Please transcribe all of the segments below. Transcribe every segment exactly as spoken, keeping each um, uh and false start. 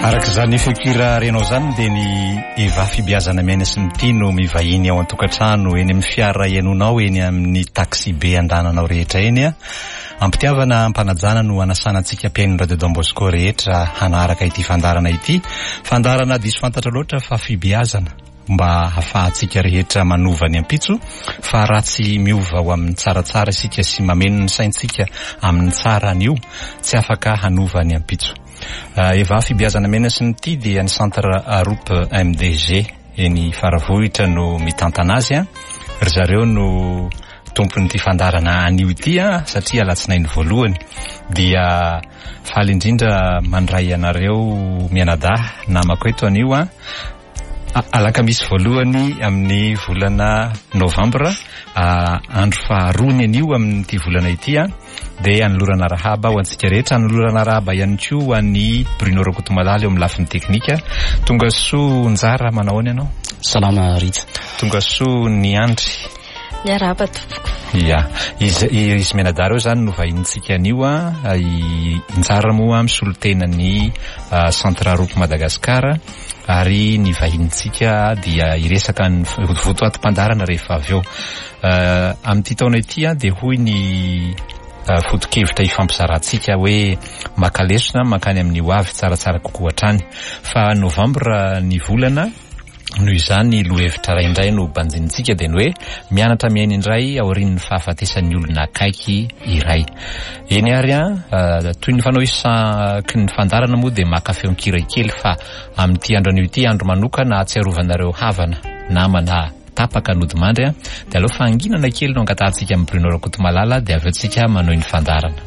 Arak'izany fikira renao zany dia ny eva fibiazana miaina sy ny tia no mivahiny ao an-tokantrano eny amin'ny fiara ianonao eny amin'ny taxi be andananao rehetra eny a ampitiavana ampanajana no anasana antsika mpiaino Radio Don Bosco rehetra hanaraka ity fandarana ity fandarana diso fantatra loatra fa fibiazana mba hafahantsika rehetra manova ny ampitso fa ratsy miova ho amin'ny tsaratsara isika sy mameno ny saintsika amin'ny tsara an'io tsy afaka hanova ny ampitso. Uh, eva fibiazana mena sy ny ty dia ny centre Aroupe M D G eny Faravohitra no mitantana azy a ry zareo no tompony ty fandarana an'io ity a satria alatsinainy voalohany dia faly indrindra mandray anareo mianadahy namako eto an'io a alakamisy voalohany amin'ny volana novambra uh, andro faharoany an'io amin'ity volana ity a dia anolorana rahaba ho antsika rehetra anolorana rahaba ihany koa an'ny Bruno Rokotomalala eo amin'ny lafiny teknika. Tonga soa njara manao any ianao? Salama Rita. Tonga soa ny andry? Miarahaba tompoko. Ya, izy izy menadara eo zany no vahintsika an'io a njara moa amin'ny solotenan'ny uh, centre Aroupe Madagasikara ary ny vahintsika dia iresaka ny votoatim-pandarana rehefa avy eo. Uh, amin'ity taona ity a dia hoy ny Uh, fotokevitra ifampizarantsika hoe makalesona makany amin'ny ho avy tsaratsara kokoa hatrany fa novambra ny volana noho izany lohevitra ray indray no banjinintsika dia ny hoe mianatra miaina indray aorian'ny fahafatesan'ny olona akaiky iray eny ary a uh, toy ny fanao isaky ny fandarana moa dia makafeon-kira kely fa amin'ity andro an'io ity andro manokana atsiarovanareo havana namana tapaka nodimandry a dia aloha fanginana kely no angatahantsika amin'ny Bruno Rokotomalala dia avy antsika manao ny fandarana.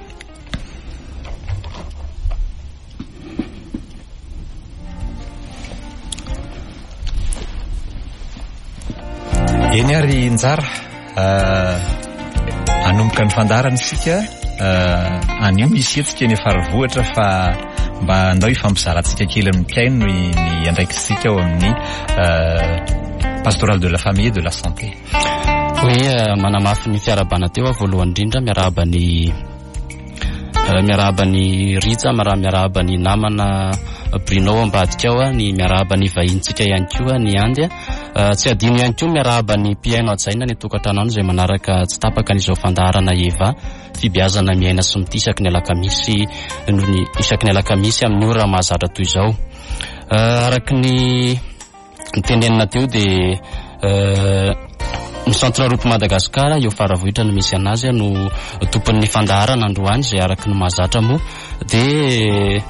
Eny ary njara uh, anomboka ny fandarana isika uh, anio misy etsika eny Faravohitra fa mba andao ifampizarantsika kely amin'ny mpiaino ny andraikitsika ao amin'ny uh, pastoral de la famille et de la santé. Oui, uh, manamafy ny fiarabana teo voalohany indrindra miarahaba ny uh, miarahaba ny Rija, miarahaba ny namana Bruno ambadika ao, ny miarahaba ny vahintsika ihany koa ny andy. Uh, tsy adino ihany koa miarahaba ny mpiaino ajaina ny tokantrano izay manaraka tsy tapaka n'izao fandarana eva fibiazana miaina sy mity isaky ny alakamisy noho ny isaky ny alakamisy amin'ny ora mahazatra toy izao. Uh, araky ny ny tenenina teo dia uh, ny centre Aroupe Madagasikara eo Faravohitra no misy anazy no tompon'ny fandarana androany izay araky ny mahazatra moa dia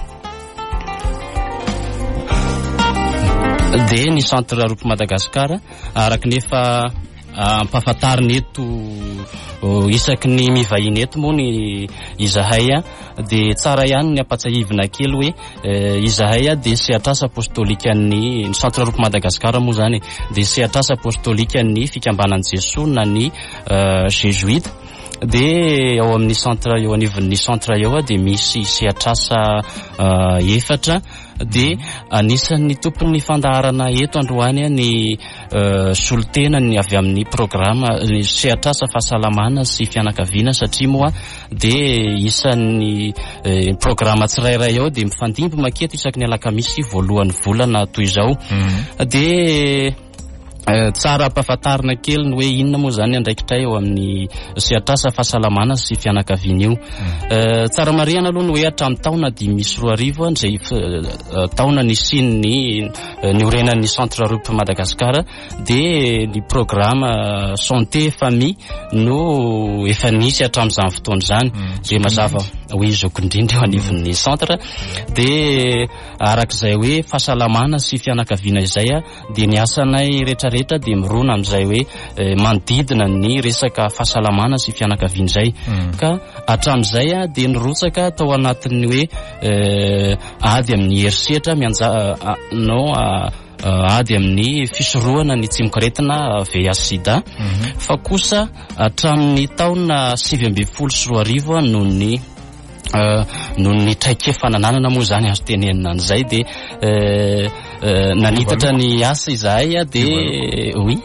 dia ny centre Aroupe Madagasikara araky nefa ampahafantariny eto isaky ny mivahiny eto moa ny izahay a dia tsara ihany ny ampatsahivina kely hoe izahay a dia sehatrasa apostolika ny centre Aroupe Madagasikara moa zany dia sehatrasa apostolika ny fikambanan'i Jesosy na ny Jésuite dia ao amin'ny centre eo anivon'ny centre eo dia misy sehatrasa efatra dia anisan'ny tompon'ny fandarana eto androany ny uh, solotena ny avy amin'ny programa ny sehatrasa fahasalamana sy fianakaviana satria moa dia isan'ny uh, programa tsirairay ao dia mifandimby maketo isaky ny alakamisy voalohany volana toy izao mm-hmm. dia Uh, tsara ampahafantarina kely ny hoe inona moa zany andraikitray eo amin'ny sehatrasa fahasalamana sy fianakaviana io. Mm. Uh, tsara marihana aloha ny hoe hatramin'ny taona dimy misy roa arivo izay uh, taona nisin'ny uh, ny orenan'ny centre Aroupe Madagasikara dia ny programme uh, santé famille no efa nisy hatramin'izany fotoana izany izay mm. mazava hoe zoko indrindra eo anivon'ny centre dia arak'izay hoe fahasalamana sy fianakaviana izay a dia ny asanay rehetra rehetra dia mirona amin'izay hoe eh, manodidina ny resaka fahasalamana sy fianakaviana izay mm. ka hatramin'izay a dia nirotsaka tao anatin'ny hoe eh, ady amin'ny herisetra mianja uh, no uh, Uh, ady amin'ny fisorohana ny tsy mikoretina V I H sida mm-hmm. fa kosa hatramin'ny taona sivy ambin'ny folo sy roa arivo noho ny uh, noho ny traikefananana moa zany azo tenenina an'izay dia uh, uh, nanitatra ny asa izahay a dia oui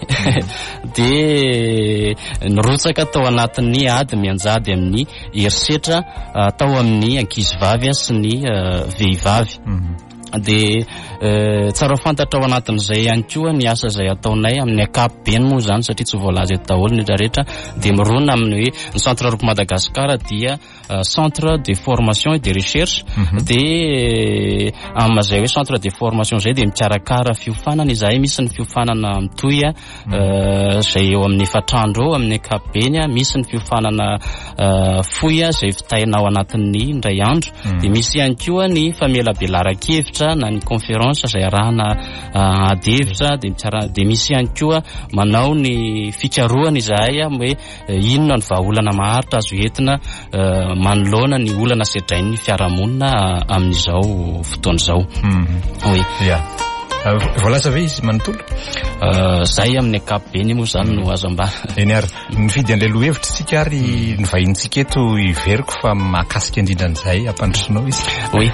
dia nirotsaka tao anatin'ny ady mianjady amin'ny herisetra uh, tao amin'ny ankizivavy sy ny uh, vehivavy mm-hmm. de tsara fantatra ao anatin'izay ihany koa ny asa izay ataonay amin'ny ankapobeny moa zany satria tsy voalaza eto daholo ny rehetra de mirona amin'ny hoe ny centre Roko Madagasikara dia centre de formation et de recherche de amin'izay hoe centre de formation zay de mikarakara fiofanana izahay misy ny fiofanana mitoy izay eo amin'ny efatrandro eo amin'ny ankapobeny misy ny fiofanana foy izay vitaina ao anatin'ny indray andro de misy ihany koa ny famelabelara-kevitra na ny conférence izay arahana adevitra de de misy ihany koa manao ny fikarohana izahay hoe inona ny vahaolana maharitra azo entina manoloana ny olana sedrain'ny fiarahamonina amin'izao fotoana izao. Oui. Yeah. Voalaza ve izy manontolo? Zay amin'ny ankapobeny moa zany no azo ambara. Eny ary nividy an'ilay lohevitra tsika ary ny vahintsika eto iveriko fa mahakasika indrindra an'izay ampandrosinao izy. Oui.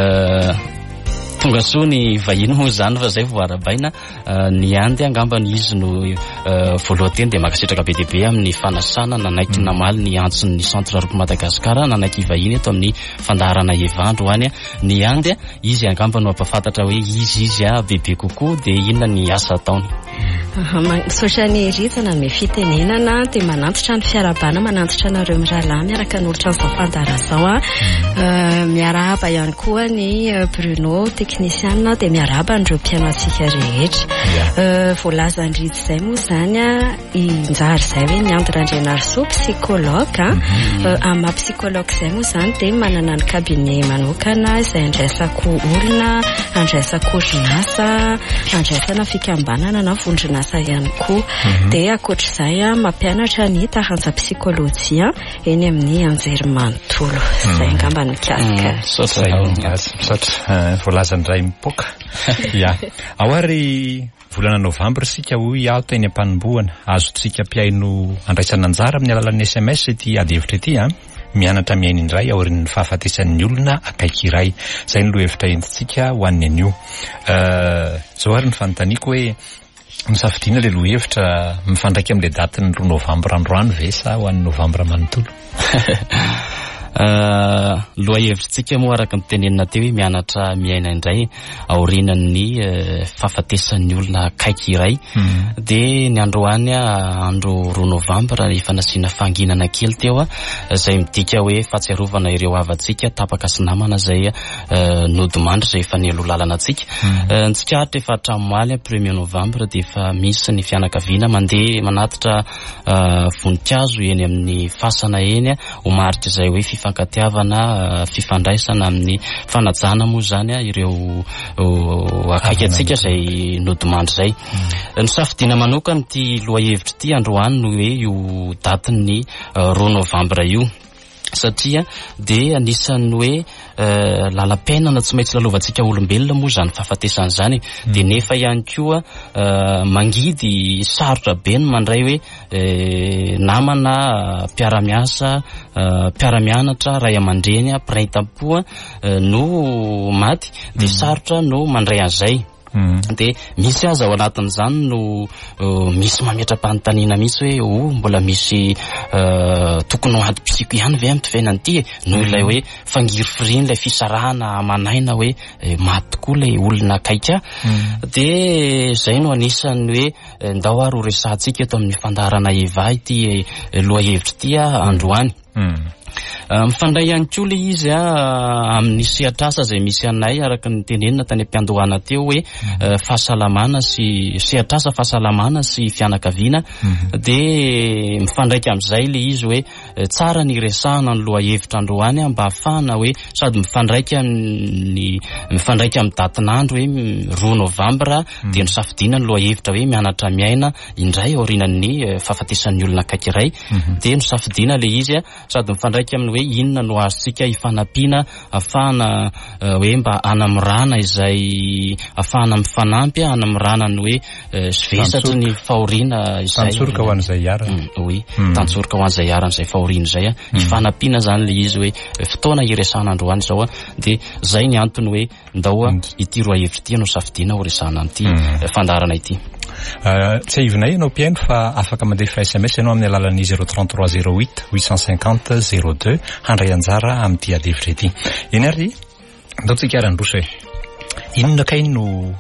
Tonga soa ny vahiny moa zany fa zay vao arabaina ny andy angambany izy no voalohany de makasitraka be deabe amin'ny fanasana nanaiky namaly ny antson'ny centre Roko Madagasikara nanaiky vahiny eto amin'ny fandaharana evandro hoany ny andy izy angambany no ampafantatra hoe izy izy a bebe kokoa de inona ny asa ataony. Misaotra ny rizana ny fitenenana de manantitra ny fiarabana manantitra nareo mirahalahy miaraka n'olitra ny fandara zao a miarahaba ihany koa ny Bruno technicien de miarahaba andreo mpianatsika rehetra voalaza ny rizy zay moa zany a injary zay hoe ny Andry Randrianarso psychologue amin'ny maha psychologue zay moa zany de manana ny cabinet manokana izay andraisako olona andraisako orinasa andraisana fikambanana na vondronasa ihany koa de akoatr'izay a mampianatra ny taranja psikolojia eny amin'ny anjerimanontolo zay angamba ny mikasika. Misaotra voalaza ndray mipoka. Ya. Ao ary volana novambra sika hoy aho teny ampanombohana azotsika mpiaino andraisana anjara amin'ny alalan'ny S M S ity adevitra ity a mianatra miaina indray aorin'ny fahafatesan'ny olona akaiky iray zay ny lohevitra entintsika ho an'ny anio. Zao ary ny fanontaniako hoe misafidiana le lohevitra mifandraiky amin'le daty ny roa novambra androany ve sa ho an'ny novambra manontolo? Loha hevitsika moa araka ny tenenina teo hoe mianatra miaina indray aorinan'ny fahafatesan'ny olona akaiky iray de ny androany andro roa novambra efa nasiana fanginana kely teo a zay midika hoe fahatsiarovana ireo havatsika tapaka sy namana zay nodimandry zay efa nelo lalana atsika ny tsikahatra efa hatramoaly premier novambra de efa misy ny fianakaviana mandeha manatitra voninkazo eny amin'ny fasana eny ho marika zay hoe fifankatiavana fifandraisana amin'ny fanajana moa zany ireo akaiky atsika zay nodimandry zay. Ny safidiana manokana ty lohahevitra ty androany no hoe io datin'ny roa novambra io satria de anisany hoe lala-penana tsy maintsy lalovantsika olombelona moa zany fahafatesana zany de nefa ihany koa mangidy sarotra be ny mandray hoe namana mpiaramiasa mpiaramianatra ray aman-dreny mpiray tampoa no maty de sarotra no mandray an'izay. De misy aza ao anatin'izany no misy mametra-panontaniana misy hoe o mbola misy tokony ho ady psiko ihany ve amin'ny tovenan'ity noho ilay hoe fangirifiriny ilay fisarahana manaina hoe maty tokoa ilay olona akaika de zay no anisany hoe ndao ary ho resahantsika eto amin'ny fandaharana eva ity lohahevitra ity androany. Mifandray ihany koa le izy amin'ny sehatrasa zay misy anay araka ny tenenina tany am-piandohana teo hoe fahasalamana sy sehatrasa fahasalamana sy fianakaviana de mifandraiky amin'izay le izy hoe tsara ny resahana ny lohahevitra androany mba ahafahana hoe sady mifandraiky amin'ny mifandraiky amin'ny datin'andro hoe roa novambra de nisafidiana ny lohahevitra hoe mianatra miaina indray aorinan'ny fahafatesan'ny olona akaikiray de nisafidiana le izy sady mifandraiky amin'ny hoe inona no azontsika hifanampiana afahana hoe mba anamrana izay afahana mifanampy anamrana ny hoe zvesatry ny fahoriana izay tantsoroka ho an'izay iara oui tantsoroka ho an'izay iara n'izay fahoriana izay hifanampiana zany le izy hoe fotoana iresahana androany zao de zay ny antony hoe ndao ity roa hevitra ity no safidiana ho resahana an'ity fandaharana ity. Tsy aivinay ianao mpiaino fa afaka mandefa S M S ianao amin'ny alalan'ny zero trente-trois zero huit huit cent cinquante zero deux handray anjara amin'ity adevitra ity. Eny ary ndao tsika ary androso hoe inona kay no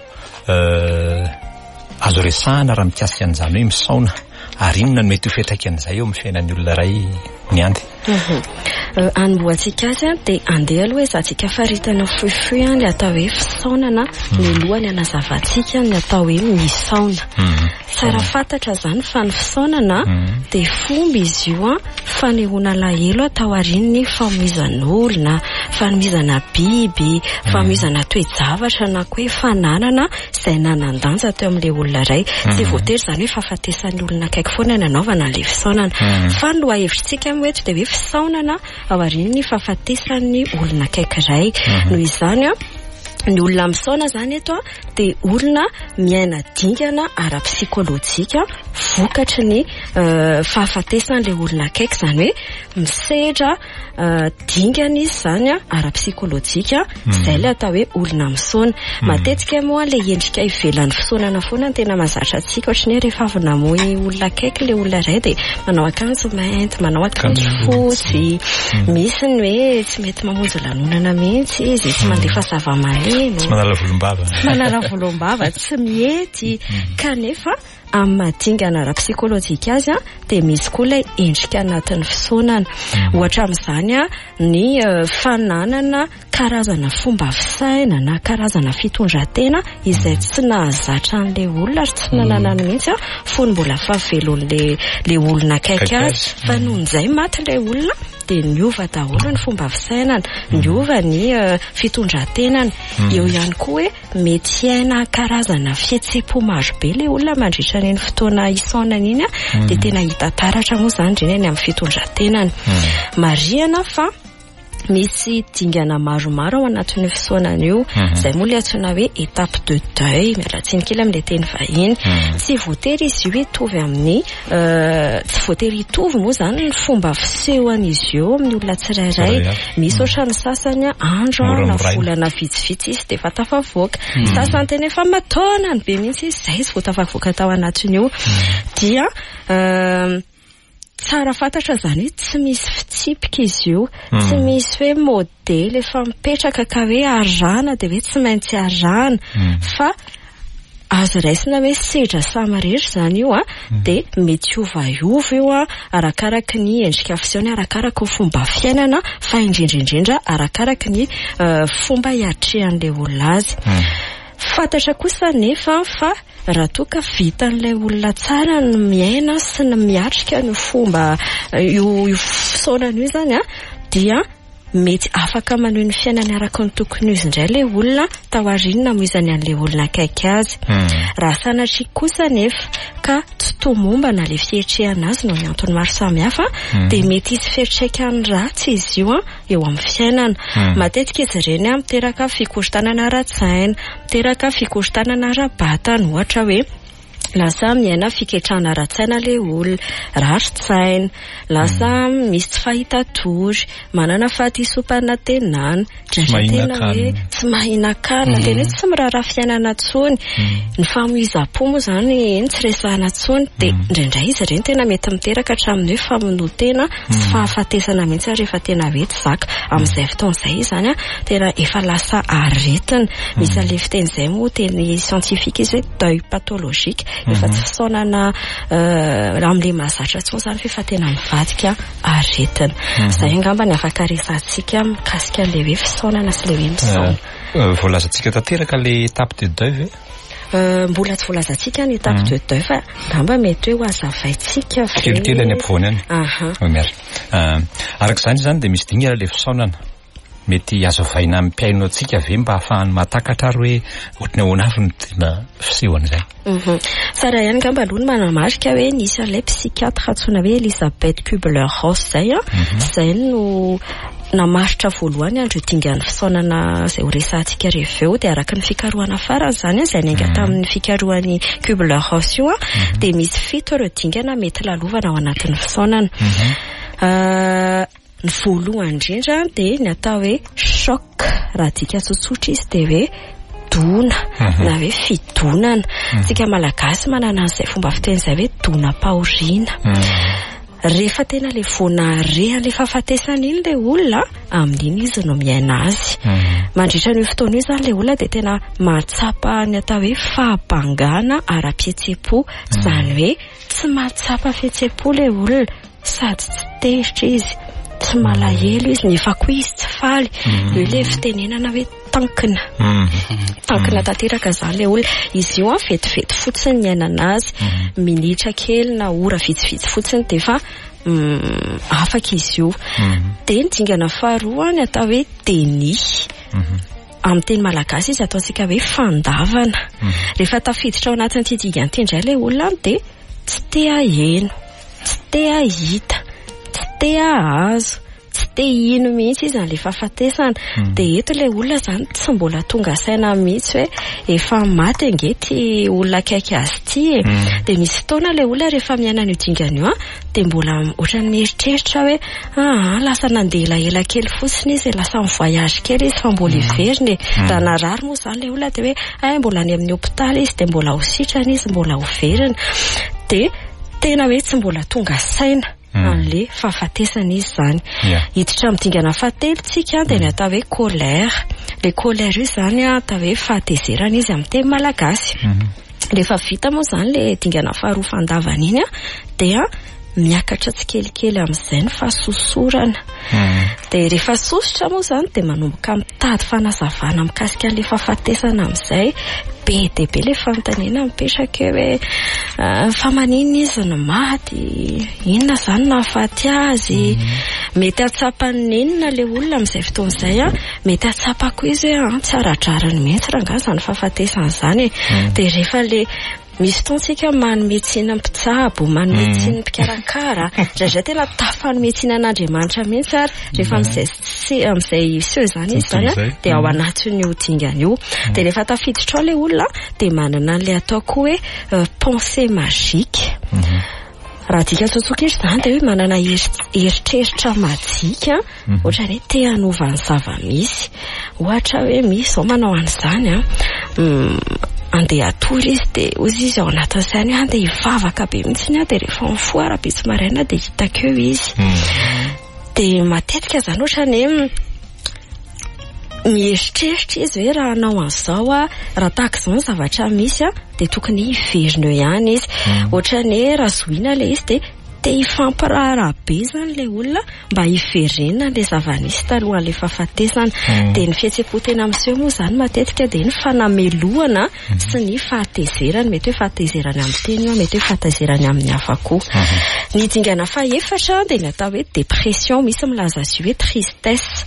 azo resahana raha mikasika an'izany hoe misaona ary inona no mety ho fiantraikan'izay eo amin'ny fiainan'ny olona iray ny andy. Anomboantsika azy dia andeha aloha hoe zatsika faritana fohifohy le atao hoe fisaonana ny lohany anazavantsika ny atao hoe misaona. Tsara fantatra zany fa ny fisaonana dia fomba izy io fanehoana lahelo atao aorian'ny fanomezan'olona, fanomezana biby, fanomezana toe-javatra na koa hoe fananana izay nanan-danja teo amin'ilay olona iray. Tsy voatery zany hoe fahafatesan'ny olona akaiky foana ny anaovana an'ilay fisaonana. Fa ny lohahevitrintsika hoe dia hoe fisaonana ao aorian'ny fahafatesan'ny olona akaiky iray. Noho izany ny olona misaona zany eto dia olona miaina dingana ara-psikolojika vokatry ny fahafatesan'ilay olona akaiky, zany hoe misedra dingana izy zany ara-psikolojika izay le atao hoe olona misaona. Matetika moa le endrika ivelan'ny fisaonana foana ny tena mahazatra antsika, ohatry ny hoe rehefa avy namoy olona akaiky le olona iray dia manao akanjo mainty, manao akanjo fotsy, misy ny hoe tsy mety mamonjy lanonana mihitsy izy, tsy mandefa zava-malemy, tsy manala volom-bava, tsy manala volom-bava, tsy miety. Kanefa amin'ny madingana ara-psikolojika azy dia misy koa ilay endrika anatin'ny fisaonana. Ohatra amin'izany ny fananana karazana fomba fisaina na karazana fitondran-tena izay tsy nahazatra an'ilay olona ary tsy nananany mihitsy fony mbola fahavelon'ilay olona akaiky azy, fa nohon'izay maty ilay olona dia niova daholo ny fomba fisainana, niova ny fitondran-tenany. Eo ihany koa hoe mety haina karazana fihetseham-po maro be ilay olona mandritra ny fotoana isaonana iny dia tena hita taratra moa zany indrindra any amin'ny fitondran-tenany. Marihana fa misy dingana maromaro ao anatin'ny fisaonana io, izay moa ilay antsoina hoe étape de deuil, mialatsiny kely amin'ilay teny vahiny. Tsy voatery izy io hitovy amin'ny tsy voatery hitovy moa zany ny fomba fisehoan'izy io amin'ny olona tsirairay. Misy ohatra ny sasany andro na volana vitsivitsy izy dia efa tafavoaka, sasany tena efa mataonany be mihitsy izy izay tsy vao tafavoaka tao anatin'io. Dia tsara fantatra zany hoe tsy misy fitsipika izy io, tsy misy hoe modely efa mipetraka ka hoe arahana dia hoe tsy maintsy arahana, fa azo raisina hoe sedra samy rehetra zany io dia mety iovaova io arakaraky ny endrika fisehoany, arakaraky ny fomba fiainana, fa indrindraindrindra arakaraky ny fomba hiatrehan'ilay olona azy. Fantatra kosa nefa fa raha toa ka vitan'ilay olona tsara ny miaina sy ny miatrika ny fomba io fisaonana io zany dia mety afaka maneho ny fiainany araka ny tokony izy indray ilay olona tao aoriana moizany an'ilay olona akaiky azy. Raha sanatria kosa nefa ka tsy toa momba na ilay fietrehana azy no ny antony maro samihafa dia mety hisy fiantraikany ratsy izy io eo amin'ny fiainana. Matetika izy ireny miteraka fikorotanana ara-tsaina, miteraka fikorotanana ara-batana, ohatra hoe lasa miaina fiketrana ara-tsaina ilay olona, rari-tsaina, lasa misy tsy fahitatory, manana fahatisopana tenana, tena hoe tsy mahina-kanina, tena tsy miraharaha fiainana intsony. Ny famoiza-po moa zany tsy resahana intsony, dia indraindray izy ireny tena mety miteraka hatramin'ny hoe famonoan-tena sy fahafatesana mihitsy rehefa tena hoe tsy zaka. Amin'izay fotoan'izay zany tena efa lasa aretina. Misy an'ilay fiteny izay moa teny siantifika izy hoe deuil pathologique, efa tsy fisaonana amin'ilay mahazatra intsony zany fa efa tena mivadika aretina. Izay angamba ny afaka resantsika mikasika an'ilay hoe fisaonana sy ilay hoe misaona. Voalazantsika tanteraka ilay étape de deuil ve? Mbola tsy voalazantsika ny étape de deuil fa ngamba mety hoe ho azavaintsika kelikely any ampovoany any. Miara. Araka izany zany dia misy dingana ilay fisaonana. Mety azo avaina amin'ny mpiaino antsika ve mba ahafahany mahatakatra ary hoe ohatry ny ahoana avy ny tena fisehoana izay. Tsara ihany ngamba aloha ny manamarika hoe nisy an'ilay psikiatra antsoina hoe Elisabeth Kubler-Ross izay izay no namaritra voalohany andro dingan'ny fisaonana izay ho resantsika rehefa eo, dia araka ny fikarohana farany zany izay niainga tamin'ny fikarohan'ny Kubler-Ross io dia misy fito ireo dingana mety lalovana ao anatin'ny fisaonana. Ny voalohany indrindra dia ny atao hoe choc, raha dika tsotsotra izy dia hoe dona na hoe fidonana. Tsika malagasy manana an'izay fomba fiteny izay hoe dona-pahoriana. rehefa tena le voanare le fahafatesana iny le olona amin'iny izy no miaina azy mandritra ny fotoana io zany le olona de tena mahatsapa ny atao hoe fahabangana ara-pihetsepo zany hoe tsy mahatsapa fihetsepo le olona sady tsy teritra izy tsy malahelo izy nefa koa izy tsy faly io le fitenenana hoe tankina tankina tanteraka zany le olona izy io vetivety fotsiny miainana azy minitra kely na ora vitsivitsy fotsiny de fa afaka izy io de ny dingana faharoa ny atao hoe deny amin'ny teny malagasy izy ataontsika hoe fandavana rehefa tafiditra ao anatin'ity dingana ity indray le olona de tsy te aheno tsy te ahita tsy te ahazo tsy te ino mihitsy izy le fahafatesana de eto le olona zany tsy mbola tonga saina mihitsy hoe efa maty angety olona akaiky azy ity de misy fotoana le olona rehefa miaina io dingana io de mbola ohatrany mieritreritra hoe ah lasa nandeha elaela kely fotsiny izy lasa mivoyage kely izy fa mbola iveriny raha narary moa zany le olona de hoe ay mbola any amin'ny hôpitaly izy de mbola ho sitrany izy mbola ho veriny de tena hoe tsy mbola tonga saina an'le fahafatesana izy zany hiditra amin'ny dingana fahatelo tsika de ny atao hoe colère le colère io zany atao hoe fahatezerana izy amin'ny teny malagasy rehefa vita moa zany le dingana faharoa fandavana iny de miakatra tsikelikely amin'izay ny fahasosorana de rehefa sosotra moa zany de manomboka mitady fanazavana mikasika an'le fahafatesana amin'izay be de be le fanontaniana mipetraka hoe fa manina izy no maty inona zany nahafaty azy mety atsapany inona le olona amin'izay fotoan'izay mety atsapako izy hoe tsy aradrarany mihitsy raha ngazy zany fahafatesana zany de rehefa le misy fotoantsika manometsina mpitsabo manometsina mpikarakara zay tena tafanometsina an'Andriamanitra mihitsy ary rehefa amin'izay amin'izay seo zany izy zany de ao anatin'io dingana io de rehefa tafiditra ao le olona de manana an'le atao koa hoe pensée magique raha dika tsotsoka izy zany de hoe manana eritreritra majika ohatra hoe te hanova ny zava-misy ohatra hoe misy zao manao an'izany andeha atory izy de ozy izy ao anatin'izany andeha hivavaka be mihitsy de rehefa mifoara be tsy maraina de hitako eo izy de matetika zany ohatrany hoe mieritreritra izy hoe raha anao an'izao raha tahaka izao ny zavatra misy de tokony hiverina eo ihany izy ohatrany hoe raha zoina le izy de te hifampiraharaha be zany le olona mba hiverena le zava-nisy talohan'le fahafatesana de ny fihetsepo tena amin'izay moa zany matetika de ny fanamelohana sy ny fahatezerana mety hoe fahatezerany amin'ny teny io mety hoe fahatezerany amin'ny hafa koa ny dingana fahaefatra de ny atao hoe dépression misy milaza azy hoe tristesse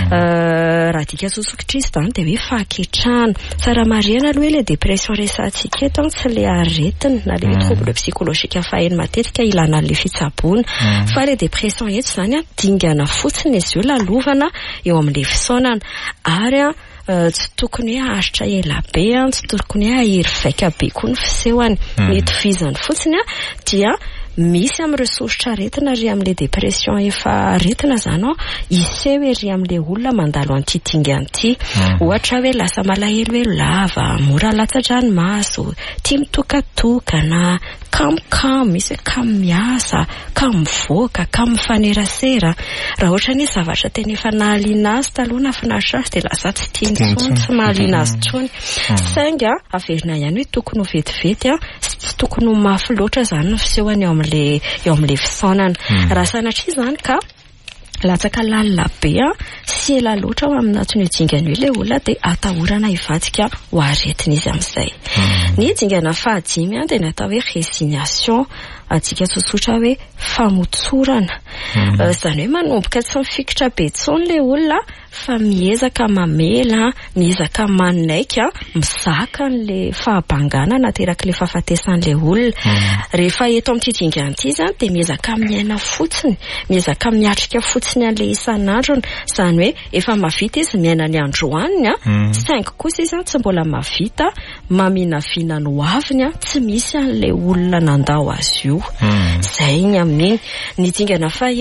raha dika tsotsokitra izy zany de hoe fahaketrahana tsara marihana aloha hoe le dépression resantsika eto tsy le aretina na le trouble psychologique faheno matetika ilana le fitsabona fa le dépression eto zany dingana fotsiny izy io lalovana eo amin'le fisaonana ary tsy tokony hoe aharitra ela be tsy tokony hoe ahery vaika be koa ny fisehoany ny tovizany fotsiny dia misy amin'ireo soritra aretina ry amin'le dépression efa aretina zany iseho ery amin'le olona mandalo an'ity dingana ity ohatra hoe lasa malahelo hoe lava mora latsa-dranomaso tia mitokatokana kamokamo misy hoe kamo miasa kamo mivoaka kamo mifanerasera raha ohatra ny zavatra tena efa nahaliana azy taloha nafinaritra azy de lasa tsy tiany tsony tsy mahaliana azy tsony sainga averina ihany hoe tokony ho vetivety tsy tokony ho mafy loatra zany ny fisehoany eo amin'le eo amin'le fisaonana raha sanatria zany ka latsaka lalina be sy ela loatra ao amin'atin'io dingana io le olona de atahorana hivadika ho aretina izy amin'izay ny dingana fahadimy de ny atao hoe résignation adika tsotsotra hoe famotsorana zany hoe manomboka tsy mifikitra be tsony le olona fa miezaka mamela miezaka manaika mizaka n'le fahabangana nateraka le fahafatesan'le olona rehefa eto amin'ity dingana ity zany de miezaka miaina fotsiny miezaka miatrika fotsiny an'le isan'androny zany hoe efa mavita izy miaina ny androaniny saingy kosa izy tsy mbola mavita maminavina ny hoaviny tsy misy an'le olona nandao azy io zay ny amin'iny ny dingana fahaenina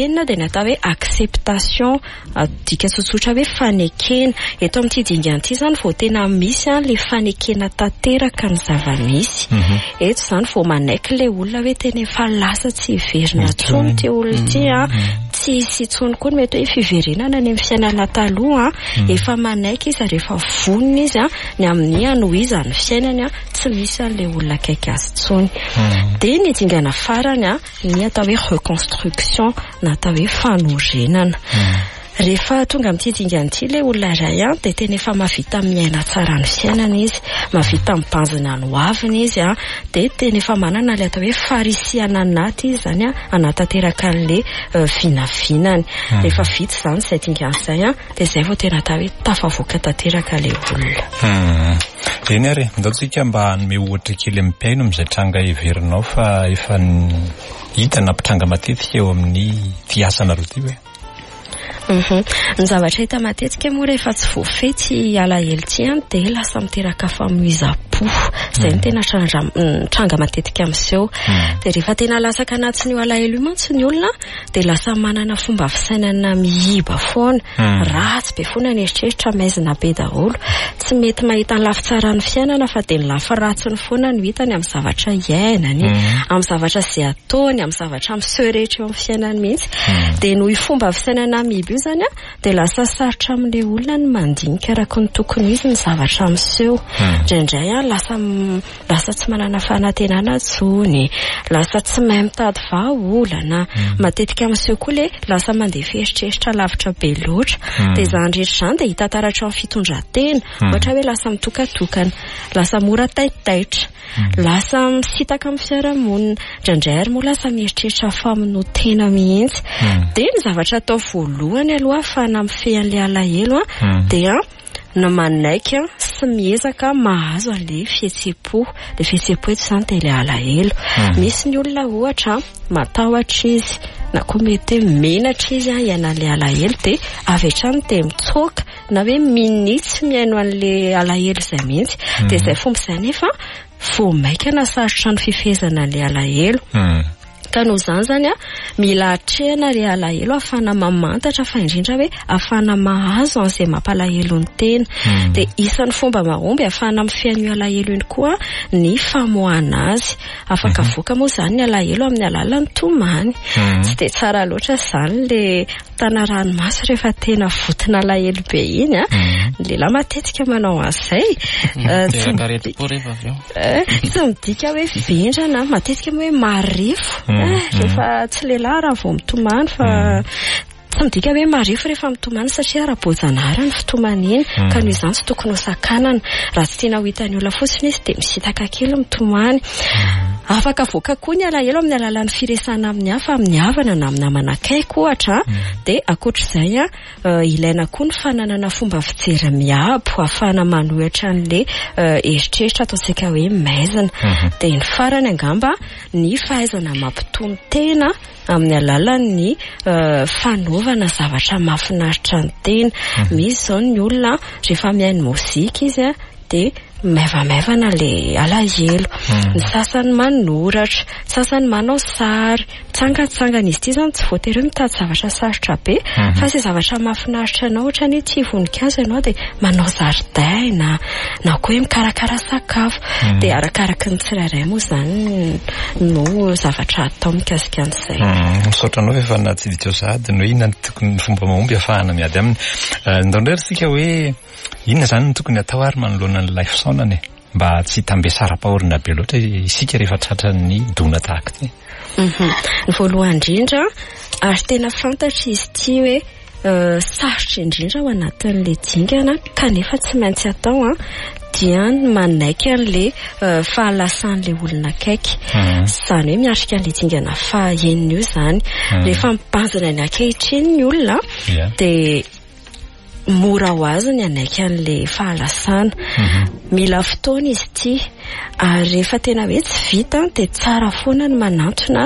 enina dia ny atao hoe acceptation, dika tsotsotra hoe fanekena. Eto amin'ity dingan'ity zany vao tena misy le fanekena tanteraka ny zava-misy. Eto zany vao manaiky le olona hoe tena efa lasa tsy hiverina intsony ty olona ty a, tsy hisy intsony koa mety hoe fiverenana ny amin'ny fiainana taloha, efa manaiky izy ary efa vonona izy a ny amin'ny anohizany fiainany a tsy misy an'le olona akaiky azy intsony. Dia ny dingana farany a ny atao hoe reconstruction na atao hoe fanorenana. Rehefa tonga amin'ity dingan'ity le olona iray a dia tena efa mahavita miaina tsara ny fiainana izy, mahavita mibanjina ny hoaviny izy a, dia tena efa manana le atao hoe farisiana anaty izy zany a anatanteraka an'le vinavinany. Rehefa vita zany izay dingan'izay a dia izay vao tena atao hoe tafavoaka tanteraka le olona. Eny ary ndaotsika mba hanome ohatra kely amin'ny mpiaino amin'izay tranga heverinao fa efa hita nampitranga matetika eo amin'ny ty asana roa ty hoe. Ny zavatra hita matetika moa rehefa tsy voafety alahelo ty dia lasa miteraka famoizam-po, izay no tena tranga matetika amin'izao. Dia rehefa tena lasaka anatin'io alahelo io mantsy ny olona dia lasa manana fomba fisainana mihiba foana, ratsy be foana ny eritreritra, maizina be daholo, tsy mety mahita ny lafi tsara ny fiainana fa dia ny lafi ratsiny foana no hitany amin'ny zavatra iainany, amin'ny zavatra izay ataony, amin'ny zavatra miseho rehetra eo amin'ny fiainany mihitsy. Dia noho io fomba fisainana mihiba io zany a dia lasa sarotra amin'le olona ny mandinika araka ny tokony izy ny zavatra miseho. Indraindray a lasa lasa tsy manana fanantenana intsony, lasa tsy mahay mitady vahaolana, matetika miseho koa le lasa mandeha feritreritra lavitra be loatra. Dia izany rehetra izany dia hita taratra amin'ny fitondran-tena, ohatra hoe lasa mitokatokana, lasa mora taitaitra, lasa misitaka amin'ny fiarahamonina, indraindray ary moa lasa mieritreritra famonotena mihitsy. Dia ny zavatra atao voalohany aloha afahana mifehan'le alahelo a dia no manaiky sy miezaka mahazo an'le fihetsem-po. Le fihetsem-po eto izany dia le alahelo. Misy ny olona ohatra matahotra izy na koa mety menatra izy ianan'le alahelo dia avy hatrany dia mitsoaka na hoe minitsy miaino an'le alahelo izay mihitsy. Dia izay fomba izay nefa vao maika na sarotra ny fifehezana an'le alahelo. Ka noho izany zany a mila hatrehana le alahelo ahafahana mamantatra fa indrindra hoe ahafahana mahazo an'izay mampalahelo ny tena. Dia isan'ny fomba mahomby ahafahana mifehan'io alahelo iny koa ny famoahana azy. Afaka avoaka moa izany ny alahelo amin'ny alalan'ny tomany. Tsy dia tsara loatra izany le tana ranomasy rehefa tena votona alahelo be iny a. Ny lehilahy matetika manao an'izay. Tsy midika hoe vendrana, matetika hoe marefo. Rehefa tsy lehilahy raha vao mitomany fa tsy midika hoe marefo rehefa mitomany satria ara-boajanahary ny fitomany iny, ka noho izany tsy tokony ho sakanana. Raha tsy tena ho hitan'ny olona fotsiny izy dia misitaka kely mitomany. Afaka avoaka koa ny alahelo amin'ny alalan'ny firesana amin'ny hafa, amin'ny havana na amin'ny namana akaiky ohatra. Dia ankoatr'izay a ilaina koa ny fananana fomba fijery miabo ahafahana manohitra an'le eritreritra ataontsika hoe maizina. Dia ny farany angamba ny fahaizana mampitony tena amin'ny alalan'ny fanaovana zavatra mahafinaritra ny tena. Misy izao ny olona rehefa mihaino mozika izy a dia maivamaivana le alahelo. Ny sasany manoratra, sasany manao sary, mitsangatsangana izy ity zany tsy voatery hoe mitady zavatra sarotra be fa izay zavatra mahafinaritra anao, ohatra ny tia voninkazo ianao dia manao zaridaina na koa hoe mikarakara sakafo. Dia arakaraka ny tsirairay moa izany no zavatra atao mikasika an'izay. Misaotra anao efa natsidika sady no inona tokony fomba mahomby ahafahana miady aminy. Ndaondray sika hoe inona zany no tokony atao ary manoloana ny life saonany mba tsy hitambe sara-pahorina be loatra isika rehefa tratra ny dona tahaka ity. Ny voalohany indrindra ary tena fantatra izy ity hoe sarotra indrindra ao anatin'le dingana kanefa tsy maintsy atao dia ny manaiky an'le fahalasan'le olona akaiky. Izany hoe miatrika an'le dingana fahaenina io zany. Rehefa mibanjina ny ankehitriny ny olona dia mora ho azy ny anaiky an'le fahalasana. Mila fotoana izy ity ary rehefa tena hoe tsy vita dia tsara foana ny manatona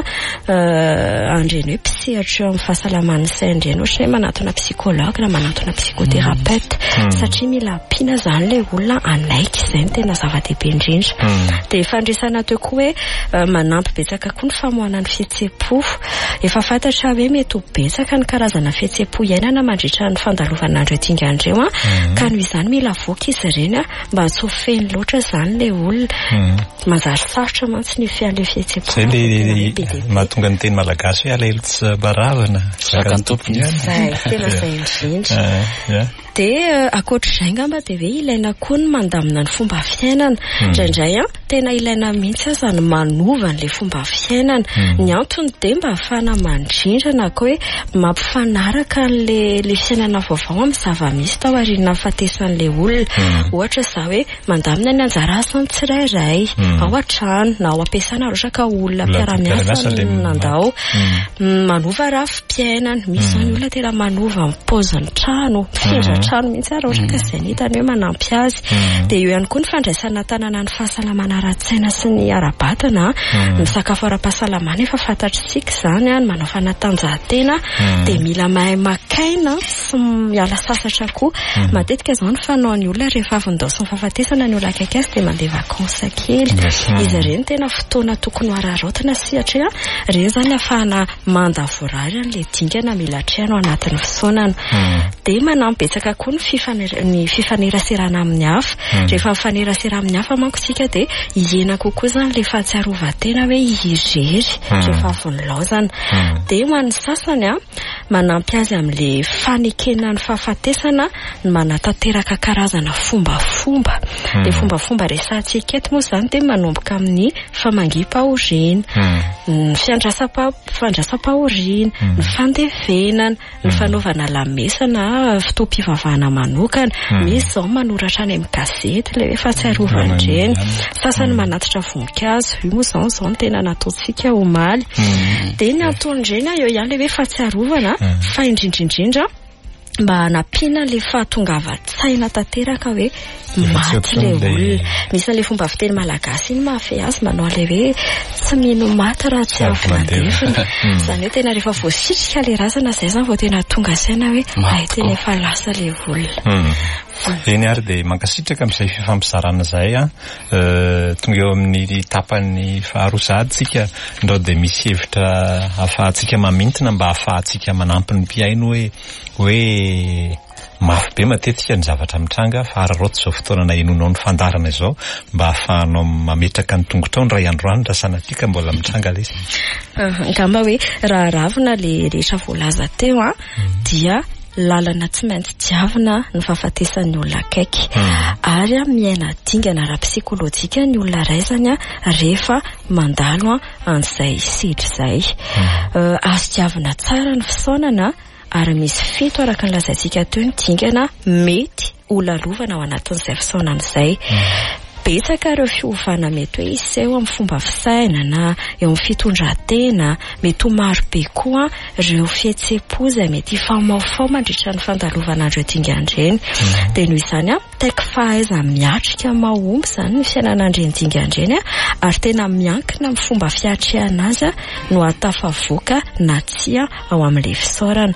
andreny hoe mpisehatra amin'ny fahasalaman'ny saina ireny ohatra hoe manatona psychologue na manatona psychothérapeute satria mila ampiana zany ilay olona anaiky izay no tena zava-dehibe indrindra dia fandresana teo koa hoe manampy betsaka koa ny famoahana ny fihetseham-po efa fantatra hoe mety ho betsaka ny karazana fihetseham-po iainana mandritra ny fandalovan'andro dingaandreo a ka noho izany mila voaka izy ireny mba tsy ho feny loatra zany ilay olona mazary sarotra mantsy ny fian'ilay fihetseham-po zay le mahatonga ny teny malagasy hoe alahelo tsy baravana zakany tompony zay tena zay indrindra dia akoatr'izay ngamba dia hoe ilaina koa ny mandamina ny fomba fiainana indraindray a tena ilaina mihitsy aza ny manova n'ilay fomba fiainana ny antony dia mba ahafahana mandrindra na koa hoe mampifanaraka n'le fiainana vaovao amin'ny zava-misy tao aoriana fahatesan'ilay olona ohatra za hoe mandamina ny anjara asany tsirairay ao an-trano na ao ampiasana ohatra ka olona mpiara-miasa nandao manova rafim-piainana misy zany olona tena manova ny paozin'ny trano findra trano mihitsy ara ohatra ka izay ny hitany hoe manampy azy dia eo ihany koa ny fandraisana tanàna ny fahasalamana ara-tsaina sy ny ara-batana ny sakafo ara-pahasalamana efa fantatritsika izany a ny manao fanatanjahantena dia mila mahay makaina sy miala sasatra koa matetika izao ny fanaon'ny olona rehefa avy ndao sy ny fahafatesana ny olona akaiky azy dia mandeha vakansa kely izy ireny tena fotoana tokony hoararaotina satria ireny zany ahafahana mandavoarary an'ilay dingana mila trehany ao anatin'ny fisaonana dia manampy betsaka koa ny fifaneraserana amin'ny hafa rehefa mifanerasera amin'ny hafa manko tsika dia hiena kokoa zany ilay fahatsiarovan-tena hoe hirery rehefa avy nilaozana dia ho an'ny sasany a manampy azy amin'ilay fanekena ny fahafatesana ny manatanteraka karazana fombafomba dia fombafomba resantsika eto moa zany dia manomboka amin'ny famangim-pahoriana ny fiandrasam-pahoriana ny fandevenana ny fanaovana lamesana fotoam-pivavahana manokana misy izao manoratra any amin'ny gazety ilay hoe fahatsiarovana-dreny sasany manatitra voninkazo io moa izao izao no tena nataontsika omaly dia ny ataon'ireny eo ihany ilay hoe fahatsiarovana fa indrindrindrindra mba hanampiana ilay fahatongava-tsaina tanteraka hoe maty ilay olona misy ilay fomba fiteny malagasy iny mahafehy azy manao ilay hoe tsy mino maty raha tsy avy mandefina izany hoe tena rehefa voasitrika ilay razana izay zany vao tena tonga saina hoe ay tena efa lasa ilay olona eny ary dia mankasitraka amin'izay fifampizarana izay a tonga eo amin'ny tapany faharosady tsika ndao dia misy hevitra ahafahantsika mamintina mba ahafahantsika manampy ny mpiaino hoe hoe mafy be matetika ny zavatra mitranga fa araroto izao fotoana enonao ny fandarana izao mba ahafahanao mametraka ny tongotrao ny ray androany rasana tika mbola mitranga le izy ngamba hoe raha ravina le rehetra voalaza teo a dia lalana tsy maintsy diavina ny fahafatesan'ny olona akaiky ary a miaina dingana ara-psikolojika ny olona ray zany a rehefa mandalo an'izay sidry izay azo diavina tsara ny fisaonana ary misy fito araka ny lazaintsika teo ny dingana mety ho lalovana ao anatin'izay fisaonana izay betsaka ireo fiovana mety hoe iseho amin'ny fomba fisainana eo amin'ny fitondran-tena mety ho maro be koa ireo fihetseham-po izay mety hifamaofao mandritra ny fandalovana-andro dingaandreny dia noho izany a taiko fahaiza miatrika mahomby izany ny fiainan'andreny dingaandreny a ary tena miankina amin'ny fomba fiatrehana azy a no atafavoaka na tsia ao amin'ilay fisaorana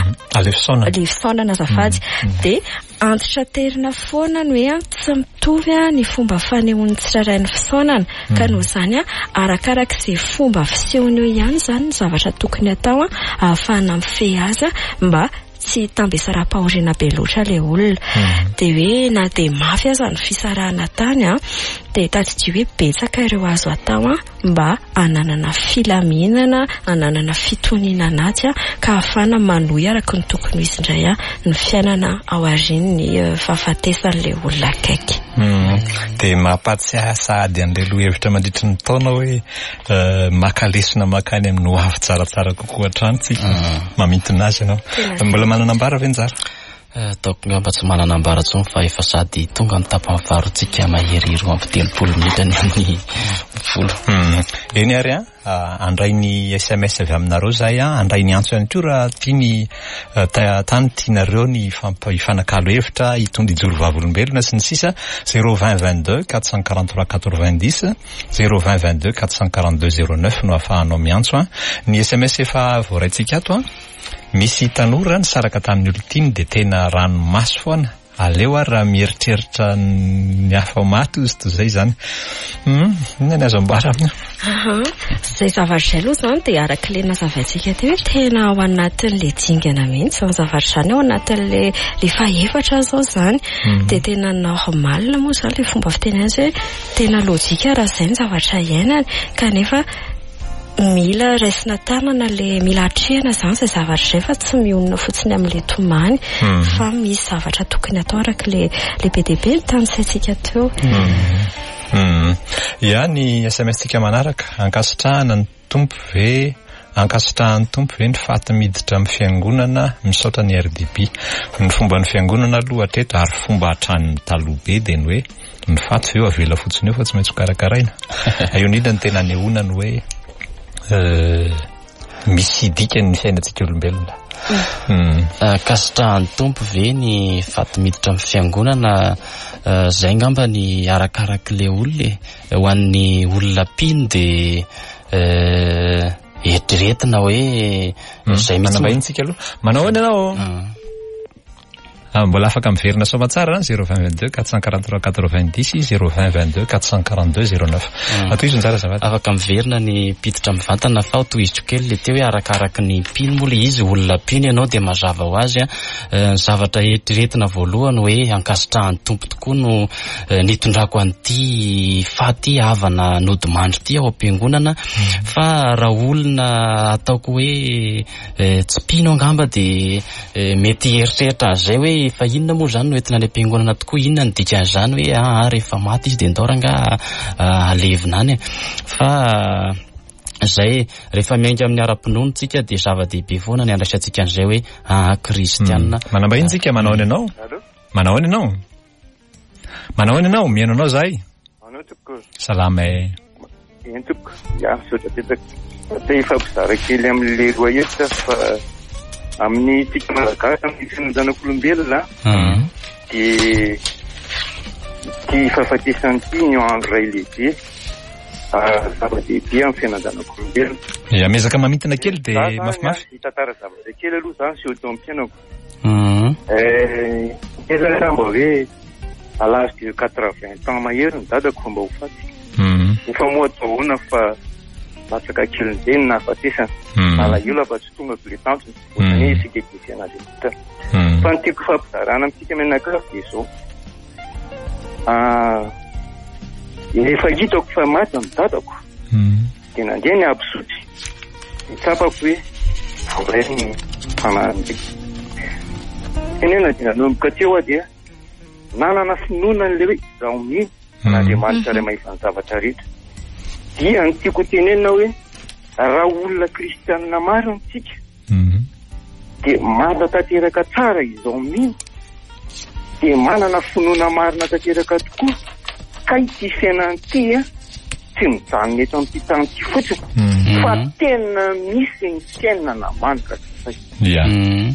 ilay fisaonana azafady dia antitra terina foana no hoe tsy mitovy a ny fomba fanehoan'ny tsirairay ny fisaonana ka noho izany a arakaraka izay fomba fisehony eo ihany zany ny zavatra tokony atao a ahafahana mifehy azy mba tsy tambesara-pahoriana be loatra ilay olona dia hoe na dia mafy aza ny fisarahana tany a dia tadidio hoe betsaka ireo azo atao a mba hananana filaminana hananana fitoniana anaty a ka ahafahana manohy araka ny tokony izy indray a ny fiainana ao aorian'ny fahafatesan'ilay olona akaiky dia mampatsiahy sahady an'ilay loha hevitra mandritry ny taona hoe makalesona makany amin'ny ho avy tsaratsara kokoa hatrany tsika mamintona azy ianao mbola mananambara ve njara Ataoko ngamba tsy manana ambaratsony fa efa sady tonga ny tapany faharotsika mahery roa amby telopolo minitra ny amin'ny folo. Eny ary andray ny S M S avy aminareo zay andray ny antso ihany koa raha tiany tany tianareo ny ifanakalo hevitra hitondra ijoro vavolombelona sy ny sisa zéro vingt vingt-deux quatre cent quarante-trois quatre-vingt-dix zéro vingt vingt-deux quatre cent quarante-deux zéro neuf no ahafahanao miantso. Ny S M S efa voaraitsika ato misy tanora ny saraka tamin'ny olotiny de tena ranomasy foana. Aleo ary raha mieritreritra ny hafa maty izy toy izay zany. Inona ny azo ambara aminy? Aha, zay zavatra aloha zany dia araka le nazavaintsika teo hoe tena ao anatin'le dingana mihitsy zany zavatra zany ao anatin'le le faefatra zao zany dia tena normal moa zany le fomba fiteny azy hoe tena lojika raha izay ny zavatra iainana kanefa mila raisina tanana le mila atrehana zany zay zavatra zay fa tsy mionona fotsiny amin'le tomany fa misy zavatra tokony atao araka le le be dia be ny tanysaintsika teo. Ya ny S M S tika manaraka ankasitrahana ny tompo ve ankasitrahan'ny tompo ve ny faty miditra amin'ny fiangonana misaotra ny R D P. Ny fomba ny fiangonana aloha hatreto ary fomba hatrany taloha be dia ny hoe ny faty ve avela fotsiny eo fa tsy maintsy ho karakaraina. Io indrindra ny tena nehoana ny hoe misy dikany ny fiainantsika olombelona. Kasitrahan'ny tompo ve ny faty miditra amin'ny fiangonana zay ngamba ny arakaraka le olona ho an'ny olona piny dia eritreretina hoe zay mitsy manavaintsika aloha manao ahoana ianao mbola afaka miverina soma tsara zéro vingt vingt-deux quatre cent quarante-trois quatre-vingt-dix zéro vingt vingt-deux quatre cent quarante-deux zéro neuf. Ato izy tsara zavatra afaka miverina ny piditra amin'ny vantana fa tohizitro kely le teo hoe arakaraka ny piny moa le izy olona piny ianao dia mazava ho azy ny zavatra eritreretina voalohany hoe ankasitrahan'ny tompo tokoa no nitondrako an'ity faty havana nodimandry ity ao am-piangonana fa raha olona ataoko hoe tsy pino angamba dia mety eritreritra an'izay hoe fa inona moa zany no entina any am-piangonana tokoa, inona ny dikan'izany hoe ah rehefa maty izy dia ndoranga alevinany fa zay rehefa miainga amin'ny ara-pinonotsika dia zava-dehibe foana ny andraisantsika an'izay hoe ah kristianina. Manambahiny tsika manao any ianao manao any ianao manao any ianao mihaino anao zahay salama e entoko ya sotra tetaka te ifampizara kely amin'le roa hevitra fa amin'ny tika malagasy amin'ny fianonjanak'olombelona dia ty fahafatesany ty ny andray lehibe zava-dehibe amin'ny fianonjanak'olombelona. Ya mezaka mamintana kely dia mafimafy hitantara zavatra kely aloha zany sy oto amin'ny fiainako ela mba hoe à l'âge de quatre-vingts ans mahery ny dadako fomba ho faty efa moa atao hoana fa latsaka kely be ny nahafatesana alahelo fa tsy tonga le tanjony ohatrany hoe fiteknisana azy ta fa ny tiako fampizarana amintsika menakafy dia zao efa hitako fa maty ny dadako dia nandeha ny abisotry hitsapako hoe voray ny fanahany enena dia nanomboka teo a dia nanana finoana n'le hoe zaho mino n'Andriamanitra ray mahizany zavatra rehetra dia ny tiako tenenina hoe raha olona kristianina marina tsika dia marina tanteraka tsara izao mino dia manana finoana marina tanteraka tokoa ka ity fiainany ty a tsy mijanona eto amin'ity tany ty fotsiny fa tena misy ny fiainana manitra ya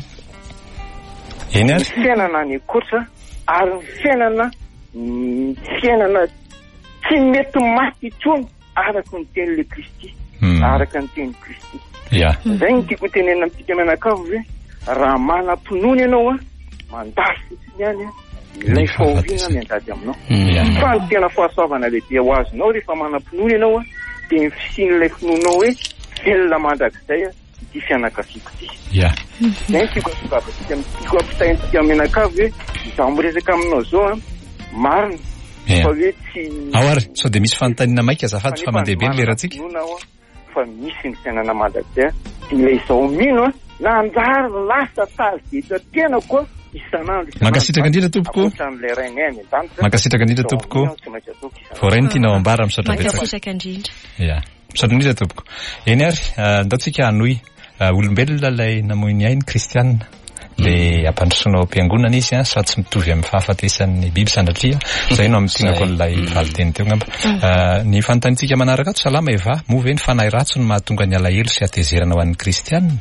eny ary fiainana any akoatra ary ny fiainana fiainana tsy mety maty intsony araka ny tenin'le Kristy araka ny tenin'ny Kristy zay ny tiako tenena amintsika menakavo hoe raha manam-pinoana ianao a mandasy fotsiny any a ilay fahoviana miandady aminao fa ny tena fahasoavana lehibe ho azonao rehefa manam-pinoana ianao a dia ny fisian'ilay finoanao hoe velona mandrakizay a ity fianakaviako ty zay tiako asokavatsika tiako ampitahintsika menakavo hoe izaho miresaka aminao zao a marina fa hoe tsy ao ary sao dia misy fanontaniana maika azafady fa mandeha be ny lerantsika fa misy ny fiainana mandrakizay ilay izao mino a na anjary lasa tazy dia tena koa isanandro mankasitraka indrindra tompoko mankasitraka indrindra tompoko voray ny tianao ambara misaotra mankasitraka indrindra ya misaotra indrindra tompoko eny ary ndaontsika hanohy olombelona ilay namoiny ainy kristianina le ampandrosoanao am-piangonana izy a sady tsy mitovy amin'ny fahafatesan'ny biby sanatria zay no amitinako an'ilay valiteny teo ngamba. Ny fanontanytsika manaraka ato salama eva moa ve ny fanahy ratso no mahatonga ny alahelo sy atezerana ho an'ny kristianina?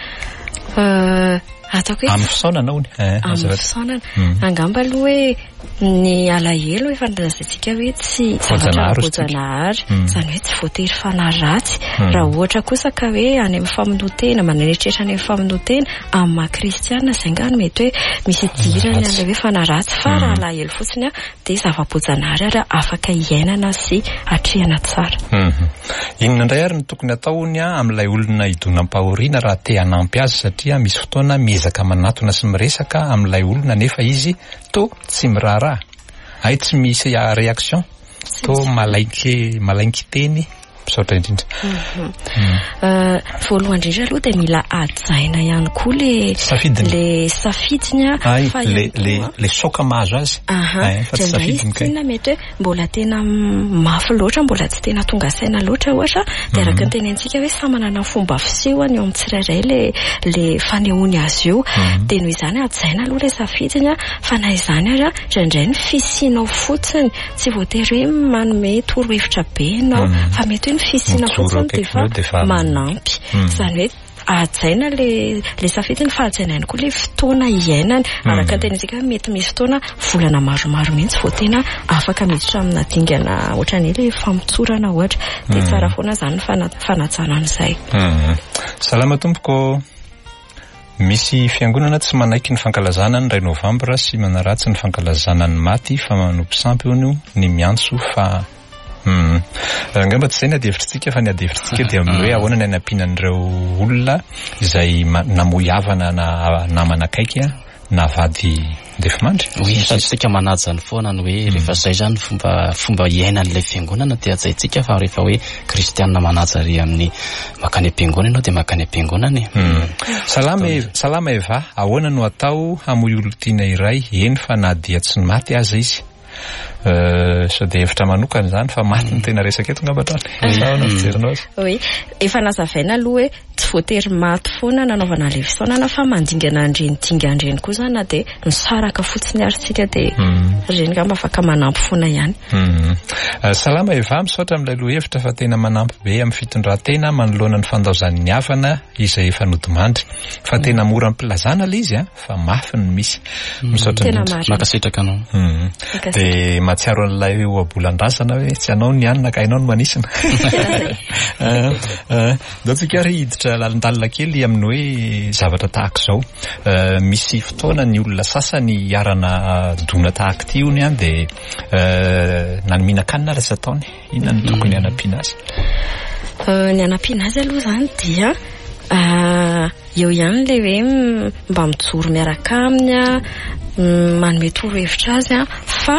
Atako hoe amin'ny fisaonana hono amin'ny fisaonana angamba aloha hoe ny alahelo efa nolazaintsika hoe tsy zavatra voajanahary izany hoe tsy voatery fanahy ratsy raha ohatra kosa ka hoe any amin'ny famonotena mananitrehitra any amin'ny famonotena amin'ny maha kristianina izay ngano mety hoe misy idirany an'ilay hoe fanahy ratsy fa raha alahelo fotsiny a dia zava-boajanahary ary afaka hiainana sy hatrehana tsara. Inona indray ary no tokony ataony a amin'ilay olona idonam-pahoriana raha te hanampy azy satria misy fotoana miezaka manatona sy miresaka amin'ilay olona nefa izy to tsy miraharaha ay tsy misy réaction to malaiky malaiky teny misaotra indrindra. Voalohany indrindra aloha dia mila ajaina ihany koa le le safidiny fa le le le soka mahazo azy fa tsy safidiny kay mety hoe mbola tena mafy loatra mbola tsy tena tonga saina loatra ohatra dia araka ny tenentsika hoe samy manana fomba fisehoany eo amin'ny tsirairay le le fanehoany azy io dia noho izany ajaina aloha le safidiny fa na izany ary indraindray ny fisianao fotsiny tsy voatery hoe manome torohevitra be ianao fa mety ny fisiana fotsiny dia fa manampy izany hoe ajaina le le safidiny fa ajaina ihany koa le fotoana iainany araka ny tenentsika mety misy fotoana volana maromaro mihitsy vao tena afaka miditra amina dingana ohatran'ny le famotsorana ohatra dia tsara foana izany fanajana an'izay. Salama tompoko. Misy fiangonana tsy manaiky ny fankalazana ny iray novambra sy manaratsy ny fankalazana ny maty fa manompo sampy io ny miantso fa ngamba tsy zay ny adevitrintsika fa ny adevitrintsika dia amin'ny hoe ahoana ny anampianan'ireo olona izay namoyavana na namana akaiky na vady ndefimandry. Oui, sika manaja ny foana ny hoe rehefa zay zany fomba fomba iainan'ilay fiangonana dia ajaintsika fa rehefa hoe kristianina manaja ry amin'ny makany am-piangonana ianao dia makany am-piangonana. Salama salama eva ahoana no atao hamoy olon-tiana iray eny fa na dia tsy maty aza izy. Sady hevitra manokana izany fa maty ny tena resaka eto ngamba trany. Oui, efa nazavaina aloha hoe tsy voatery maty foana nanaovana le fisaonana fa mandingana andreny dinga andreny koa zany na dia misaraka fotsiny ary tsika dia reny ngamba afaka manampy foana ihany. Salama eva misaotra amin'ilay lohevitra fa tena manampy be amin'ny fitondran-tena manoloana ny fandaozan'ny havana izay efa nodimandry fa tena mora ampilazana le izy fa mafy ny misy. Misaotra indrindra. Makasitraka anao. Dia matsiaro an'ilay ohabolan-drasana hoe tsy anao ny anina ka hainao no manisina. Dao tsika ary hiditra lalindalina kely amin'ny hoe zavatra tahaka izao. Misy fotoana ny olona sasany hiarana dona tahaka ity ony a dia nanominan-kanina ary tsy ataony. Inona no tokony hanampiana azy? Ny hanampiana azy aloha zany dia eo ihany le hoe mba mijoro miaraka aminy a manome torohevitra azy a fa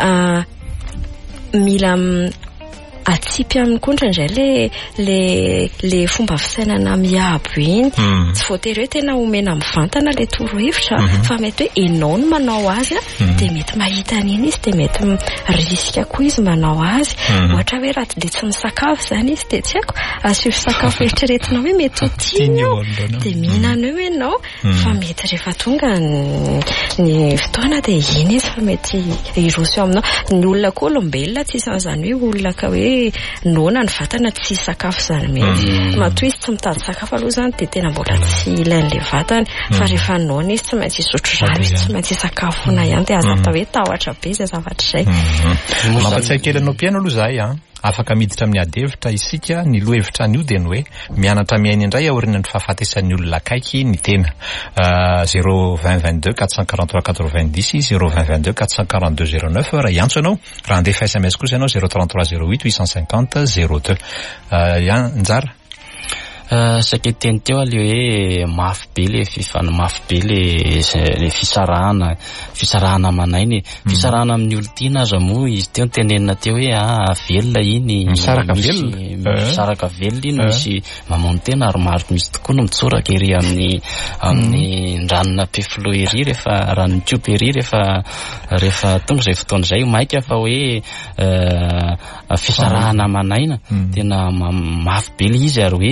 mila atsipy aminy koa indraindray le le le fomba fisainana miabo iny tsy voatery hoe tena omena mivantana le torohevitra fa mety hoe enao no manao azy dia mety mahita an'iny izy dia mety risika koa izy manao azy ohatra hoe raha dia tsy misakafo izany izy dia tsy haiko asio sakafo eritreretina hoe mety ho tiany ao dia mihinana eo ianao fa mety rehefa tonga ny fotoana dia iny izy fa mety hiroso aminao. Ny olona koa olombelona tsy isan'izany hoe olona ka hoe nona ny vatana tsy sakafo zany mihitsy matoa izy tsy mitady sakafo aloha zany dia tena mbola tsy ilain'le vatany fa rehefa nona izy tsy maintsy isotro rano izy tsy maintsy sakafona ihany dia aza atao hoe tahotra be izay zavatra izay. Mampatsiahy kely anao mpiaino aloha zahay a afaka miditra amin'ny adevitra isika ny lohevitra an'io dia ny hoe mianatra miaina indray aorian'ny fahafatesan'ny olona akaiky ny tena zéro vingt vingt-deux quatre cent quarante-trois quatre-vingt-dix zéro vingt vingt-deux quatre cent quarante-deux zéro neuf raha iantso ianao raha andefa S M S kosa ianao zéro trente-trois zéro huit huit cent cinquante zéro deux njara. Saky teny teo le hoe mafy be le fifana mafy be le le fisarahana fisarahana manainy fisarahana amin'ny olon-tiana aza moa izy teo tenenina teo hoe ah velona iny misaraka velona misaraka velona iny misy mamono tena ary maro misy tokoa no mitsoraka ery amin'ny amin'ny ranona peflo ery rehefa ranony tiope ery rehefa rehefa tonga izay fotoana izay maika fa hoe fisarahana manaina tena mafy be le izy ary hoe very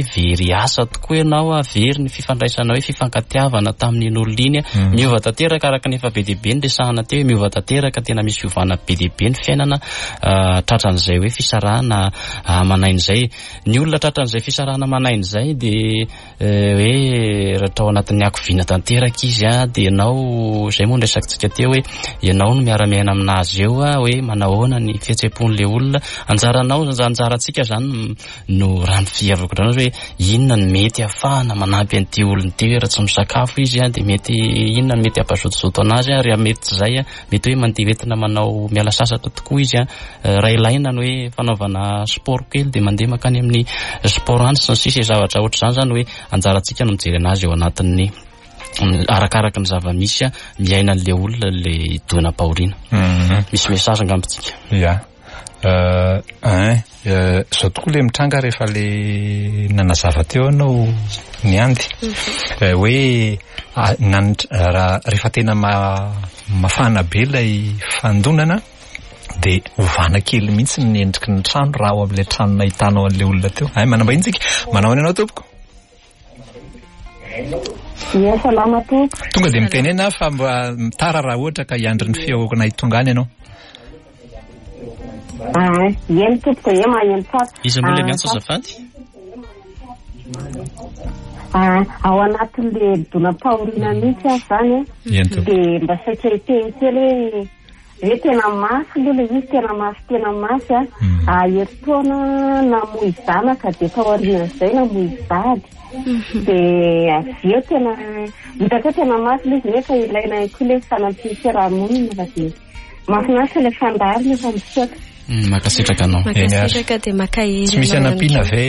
de asa tokoa ianao avery ny fifandraisana hoe fifankatiavana tamin'ny olo iny miova tanteraka araka nefa be deaibe ny resahana teo miova tanteraka tena misy fiovana be deaibe ny fiainana tratran'izay hoe fisarahana manain'izay ny olona tratran'izay fisarahana manain'izay de hoe raha ao anatin'ny akoviana tanteraka izy a de ianao zay moa nresakintsika teo hoe ianao no miara-miaina aminazy eo a hoe manahoana ny fihetsepon'le olona anjaranao anjarantsika zany no rano fiavako drano hoe inona ny mety afahana manampy an'ity olony teo raha tsy misakafo izy a de mety inona ny mety ampazotozoto anazy a raha mety zay a mety hoe mandeha manao miala sasatra tokoa izy a raha ilaina ny hoe fanaovana sport kely de mandeha makany amin'ny sport any sy ny sisa zavatra ohatr'izany zany hoe anjarantsika no mijery anazy eo anatin'ny arakaraka ny zava-misy a miaina an'le olona le doana paorina misy message angambitsika ya zao tokoa le mitranga rehefa le nanazava teo anao ny andy hoe rehefa tena mafana be ilay fandonana de ovana kely mihitsy ny endriky ny trano raha ao amin'ilay trano nahitanao an'le olona teo ay manambahintsika manao any anao tompoko Yes, salama tompoko tonga de mitenena fa mitara raha ohatra ka hiandry ny feo nahitonga any ianao ah yen tompoko ye magnano tsara izy moa le miantso azafady ah ao anatin'le dona paorina mihitsy a zany de mba saika hiteny kely hoe tena mafy le le izy tena mafy tena mafy a aheritaona namoy zanaka de paorina zay namoy zady de aveo tena hitako tena mafy le izy nefa ilaina koa le fanampiny-piarahamonina fa de mahafinaritra le fandarina efa misaka makasitraka anao makasitraka de makahery tsy misy anampiana ve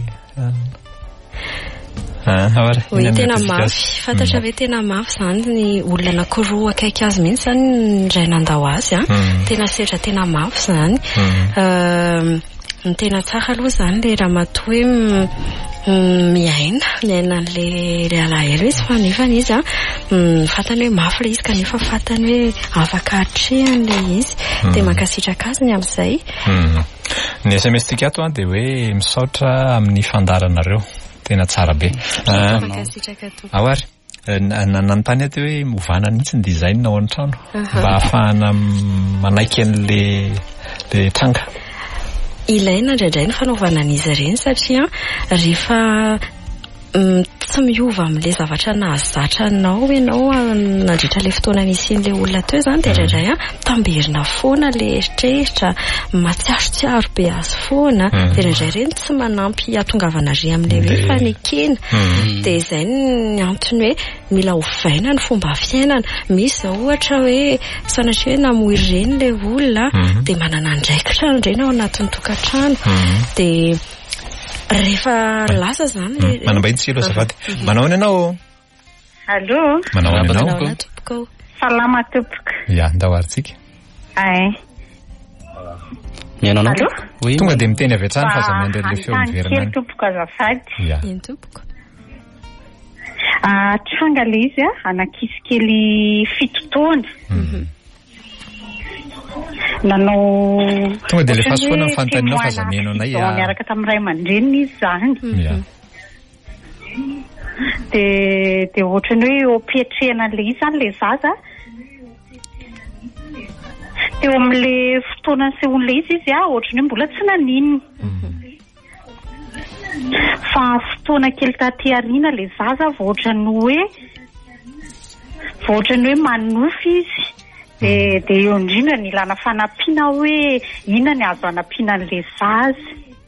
hoe tena mafy fantatra ve tena mafy zany ny olona anankiroa akaiky azy mihitsy zany ndray nandao azy a tena setra tena mafy zany ny tena tsara aloha zany le raha matoa hoe miaina miaina an'le le alahelo izy fa nefany izy a fantany hoe mafy le izy kanefa fantany hoe afaka hatrehany le izy de mankasitraka azy ny amin'izay ny S M S tika ato a de hoe misaotra amin'ny fandaranareo tena tsara be ahoary nanontany aty hoe movana mihitsy ny design ao an-trano mba ahafahana manaiky an'le le tranga ilaina indraindray ny fanaovana an'izy ireny satria rehefa tsy miova amin'le zavatra nahazatra anao ianao nandritra le fotoana nisian'le olona teo zany de indraindray a tamberina foana le eritreritra matsiarotsiaro be azy foana de indraindray reny tsy manampy atongavana ry amin'le hoe fanekena de izay ny antony hoe mila ovaina ny fomba fiainana misy zao ohatra hoe sanatria hoe namoy reny le olona de manana andraikitra reny ao anatin'ny tokantrano de rehefa lasa zany manambahintsika aloha azafady manao any ianao allo manao any ianao tompoko salama tompoko ya ndahoaritsika ay mianao anao oui tonga de miteny avy hatrany fa za mandeha le feo miverina any tompoko azafady ya iny tompoko ah tranga le izy a anakisy kely fito taona nanao tonga de le fahasoana nyfanotaninao fa za mihainao anay miaraka tamin'ny ray aman-dreniny izy zany de de ohatrany hoe opetrehana an'le izy zany le zaza teo amin'le fotoana sehoan'le izy izy a ohatrany hoe mbola tsy nanininy fa fotoana kely taty arina le zaza vo ohatrany hoe vo ohatrany hoe manofy izy de de eo indrindra ny ilana fanampiana hoe inona ny azo anampiana an'le zaza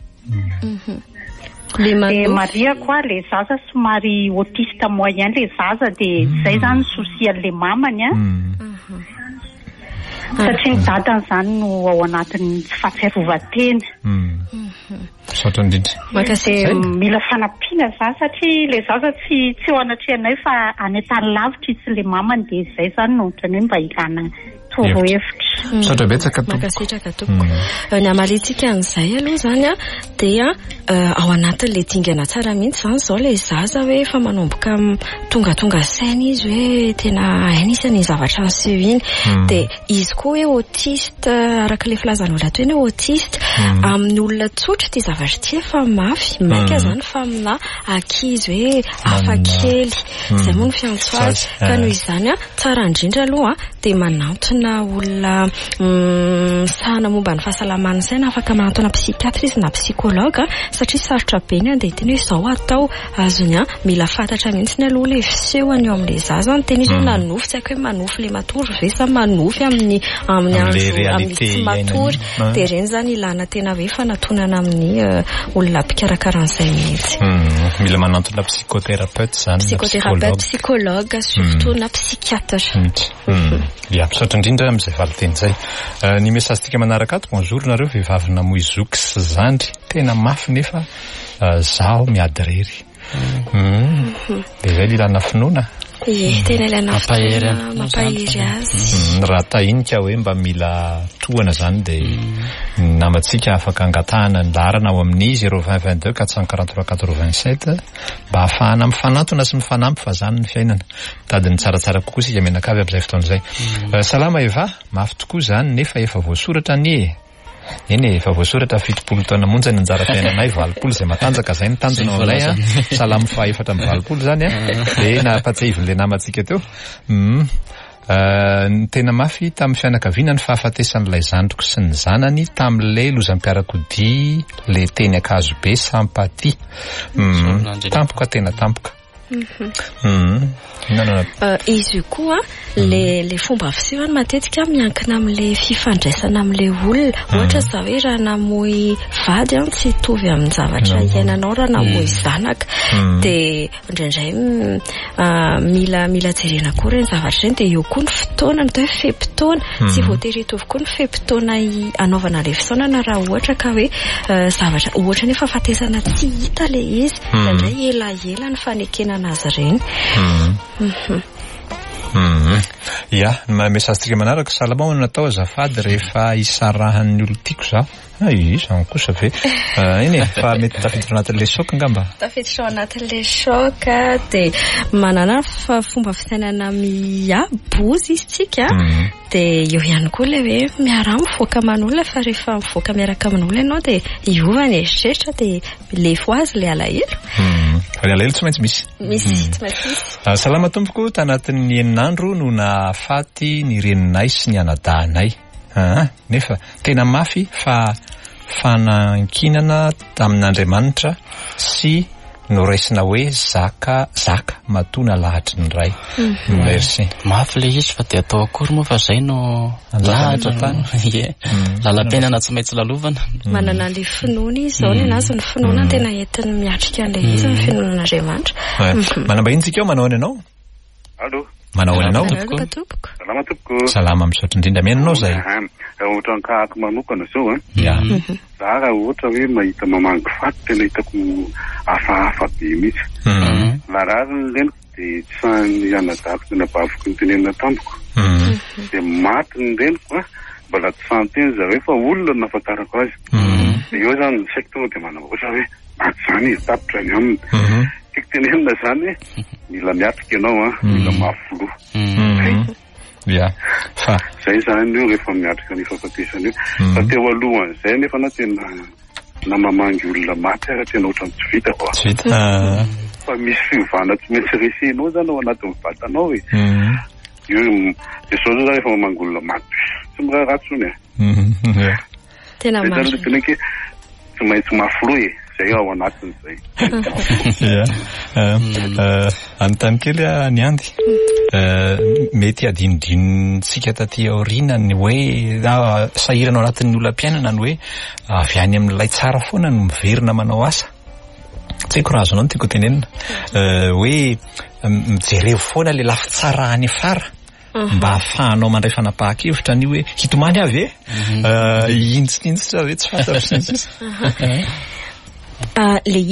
de maria koa le zaza somary autiste moyen le zaza de zay zany souci an'le mamany a satria ny dadany zany no ao anatin'ny fahatsiarovatena saotra indrindra mila fanampiana zany satria le zaza tsy tsy ho anatrehanay fa any tany lavitra izy le mamany de zay zany no ohatrany hoe mba ilana torohevitra misaotra betsaka tompoko. Mankasitraka tompoko. Ny amalitsika an'izay aloha zany a dia ao anatin'le dingana tsara mihitsy zany zao le zaza hoe efa manomboka tonga tonga saina izy hoe tena anisany zavatra aseho iny dia izy koa hoe autiste araka le filazan'olona toy ny hoe autiste amin'ny olona tsotra ity zavatra ity efa mafy maika zany fa amina ankizy hoe hafakely izay moa ny fiantso azy ka noho izany a tsara indrindra aloha dia manantona olona sahana momba ny fahasalamana saina afaka manantona psikiatra izy na psikologa satria sarotra be ny andeha teny hoe izao atao azony a mila fantatra mihitsy ny aloha le fisehony eo amin'ilay zaza ny teny izy hoe manofy tsy haiko hoe manofy le matory ve sa manofy amin'ny amin'ny andro amin'ny tsy matory dia ireny zany ilana tena hoe fanatonana amin'ny olona mpikarakaraan'izay mihitsy. Mila manantona psychothérapeute zany psychothérapeute psychologue surtout na psychiatre. Ya misaotra indrindra amin'izay valiteny izay. Ny mesazintsika manaraka ato bonjour nareo vehivavy namoy zoky sy zandry tena mafy nefa zaho miady rery. Dia izay ilana finoana. Ie, tena ilana finoana mampahiry azy. Raha tahinika hoe mba mila tohana zany dia namantsika afaka angatahana ny larana ao amin'ny zéro vingt vingt-deux quatre cent quarante-trois quatre-vingt-sept mba ahafahana mifanantona sy mifanampy fa zany ny fiainana. Tadiny tsaratsara kokoa sika menakavy amin'izay fotoana izay. Salama Eva, mafy tokoa zany nefa efa voasoratra ny e. Eny efa voasoratra fitopolo taona monja ny anjara fiainanay valopolo izay matanjaka izay ny tanjona ao anay a salamy faha efatra amin'ny valopolo zany a dia nahapatsahivon'ilay namantsika teo. Ny tena mafy tamin'ny fianakaviana ny fahafatesan'ilay zandriko sy ny zanany tamin'ilay lozam-piarakodia le teny ankazo be sampaty. Tampoka tena tampoka. Izy io koa le le fomba fisehoany matetika miankina amin'le fifandraisana amin'le olona ohatra zao hoe raha namoy vady an tsy hitovy amin'ny zavatra iainanao raha namoy zanaka dia indraindray mila mila jerena koa ireny zavatra ireny dia eo koa ny fotoana atao hoe fe-potoana tsy voatery hitovy koa ny fe-potoana anaovana le fisaonana raha ohatra ka hoe zavatra ohatra nefa fatesana tsy hita le izy indraindray elaela ny fanekenana azy ireny. Ya, mesazintsika manaraka salama ho natao azafady rehefa isarahan'ny olo tiako zaho. Izany kosa ve iny e fa mety tafiditra anatin'ilay shoka angamba. Tafiditra anatin'ilay shoka dia manana fomba fitainana miabozy izy tsika dia eo ihany koa ilay hoe miara mivoaka aman'olona fa rehefa mivoaka miaraka amin'olona ianao dia iova ny eritreritra dia lefo azy ilay alahelo. Ilay alahelo tsy maintsy misy. Misy tsy maintsy misy. Salama tompoko tanatin'ny eninandro no nahafaty ny reninay sy ny anadahinay. Nefa tena mafy fa fanankinana tamin'Andriamanitra sy noraisina hoe zaka zaka matona lahatry ny ray. Merci. Mafy le izy fa dia atao akory moa fa zay no lahatra tany. Ie. Lalam-piainana tsy maintsy lalovana. Manana le finoana izy zao ny anazy ny finoana tena entiny miatrika an'ilay izy ny finoanan'Andriamanitra. Manambahiny tsika eo manao anao? Allo. Manao anao? Salama tompoko. Salama misaotra indrindra menanao zay. Ohatra ny kahako manokana zao a. Ya. Za raha ohatra hoe mahita mamangy faty tena hitako hafahafa be mihitsy. La raha ny reniko dia tsy sahany anadako tena bavoko ny tenenina tampoko. Dia maty ny reniko a mbola tsy sahany teny zareo fa olona nafantarako azy. Dia eo zany ny saiko tonga dia manao ohatra hoe maty zany izy tapitra ny aminy. Tiako tenenina zany mila miatrika ianao a mila mafilo. Ya. Fa zay zany io rehefa miatrika ny fahafatesana io. Fa teo alohan'izay nefa na tena na mamangy olona maty ara tena ohatrany tsy vita koa. Tsy vita. Fa misy fiovana tsy maintsy resenao zany ao anatin'ny vatanao e. Io dia sao zao rehefa mamangy olona maty tsy miraharatsony e. Tena marina. Tenake tsy maintsy mafilo e. Zay ao anatin'izay. Anontany kely ny Andy. Mety adinodinontsika taty aoriana ny hoe sahirana ao anatin'ny olam-piainana ny hoe avy any amin'ilay tsara foana no miverina manao asa. Tsy haiko raha azonao no tiako tenenina. Hoe mijereo foana le lafy tsara any afara. Mba ahafahanao mandray fanapahan-kevitra ny hoe hitomany avy e. Intsitrintsitra ve tsy fantatro. Le izy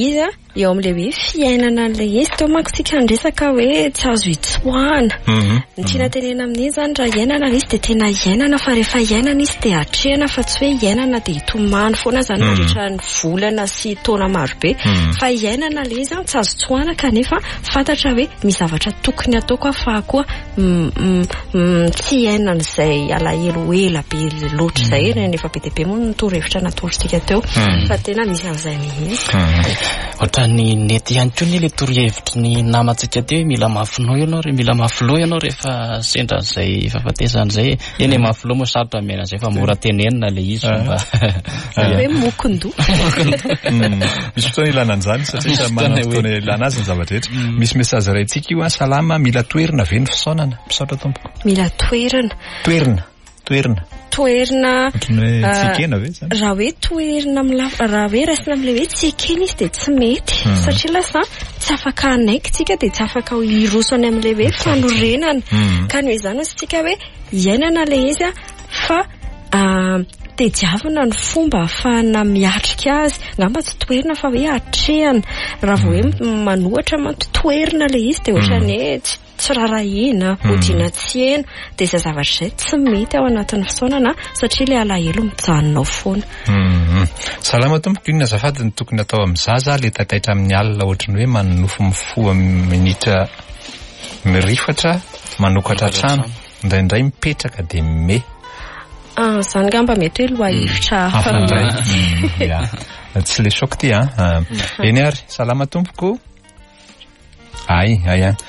eo amin'le hoe fiainana an'le izy teo manko tsika andresaka hoe tsy azo hitsoahana. Ny tiana tenena amin'iny zany raha iainana izy de tena iainana fa rehefa iainana izy de atrehana fa tsy hoe iainana de hitomany foana zany mandritra ny volana sy taona marobe fa iainana le izy tsy azo tsoahana kanefa fantatra hoe misy zavatra tokony atao koa fa koa tsy iainana izay alahelo ela be loatra izay rehefa be dia be moa ny torohevitra natorotsika teo fa tena misy an'izay mihitsy. Ohatrany nety ihany koa ny le torohevitry ny namantsika teo mila mafinao ianao mila mafilo ianao rehefa sendra izay fahafatesana izay eny mafilo moa sarotra mena izay fa mora tenenina le izy mba hoe mokondoa. Misy fotoana ilana an'izany satria manana fotoana ilana azy ny zavatra rehetra. Misy mesazy raintsika io salama mila toerina ve ny fisaonana misaotra tompoko. Mila toerina. Toerina. Toerina. Toerina. Tsikena ve zany? Raha hoe toerina raha hoe raisina amin'ilay hoe tsikena izy dia tsy mety satria lasa tsy afaka anaiky tsika dia tsy afaka hiroso any amin'ilay hoe fanorenana ka noho izany ozy tsika hoe iainana ilay izy fa tediavana ny fomba ahafahana miatrika azy ngamba tsy toerina fa hoe atrehana raha vao hoe manohatra toerina ilay izy dia ohatrany hoe tsy rarahina hodiana tsy ena dia izay zavatra izay tsy mety ao anatin'ny fisaonana satria ilay alahelo mijanonao foana. Salama tompoko inona azafady ny tokony atao amin'ny zaza ilay tataitra amin'ny alina ohatrany hoe manofo mifoha minitra mirifatra manokatra trano indraindray mipetraka dia me. Izany ngamba mety hoe loha hevitra hafa. Tsy le choc ty a. Eny ary salama tompoko. Ay, ay a.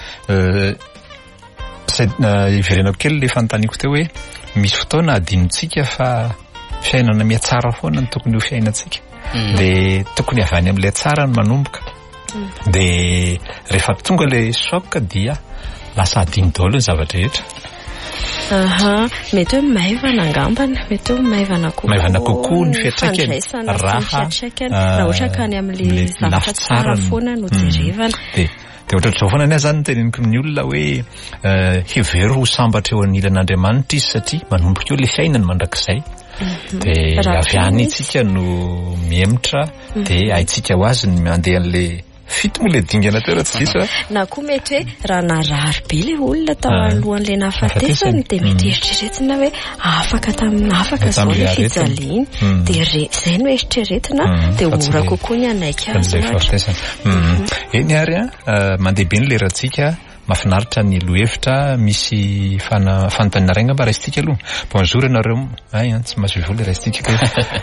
Iverenako kely le fanontaniako teo hoe misy fotoana adinontsika fa fiainana mihatsara foana ny tokony ho fiainantsika. Dia tokony avy any amin'ilay tsara no manomboka. Dia rehefa tonga ilay choc dia lasa adino daholo ny zavatra rehetra. Aha, mety hoe maivana angambany, mety hoe maivana kokoa. Maivana kokoa ny fiatraikany. Raha raha ohatra ka any amin'ilay zavatra tsara foana no jerevana. Dia ohatr'izao foana ny zany teneniko ny olona hoe hevery ho sambatra eo anilan'Andriamanitra izy satria manomboka eo ilay fiainany mandrakizay. Dia avy any itsika no miemotra dia haitsika ho azy ny mandeha an'ilay fito moa le dingana teo raha tsy diso. Na koa mety hoe raha narary be ilay olona tao alohan'ilay nahafatesany dia mety eritreretina hoe afaka tamin'ny afaka izao ilay fijaliany dia izay no eritreretina dia ora kokoa ny anaiky azy ohatra. Eny ary a mandeha be ny lerantsika mahafinaritra ny lohevitra misy fanontaniana ray ngamba raisitsika aloha. Bonjour ianareo. Ay tsy mahazo vola raisitsika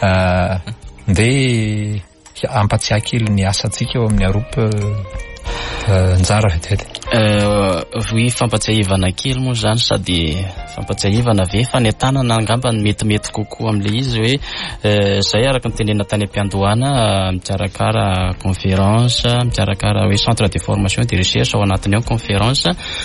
ndeha ampatsiahy kely ny asantsika eo amin'ny aropa njara vetivety. Voi fampatsiahivana kely moa zany sady fampatsiahivana ve fa ny tanana angamba ny metimety kokoa amin'ilay izy hoe izay araka ny tenena tany am-piandohana mikarakara conférence mikarakara hoe centre de formation de recherche ao anatiny ao conférence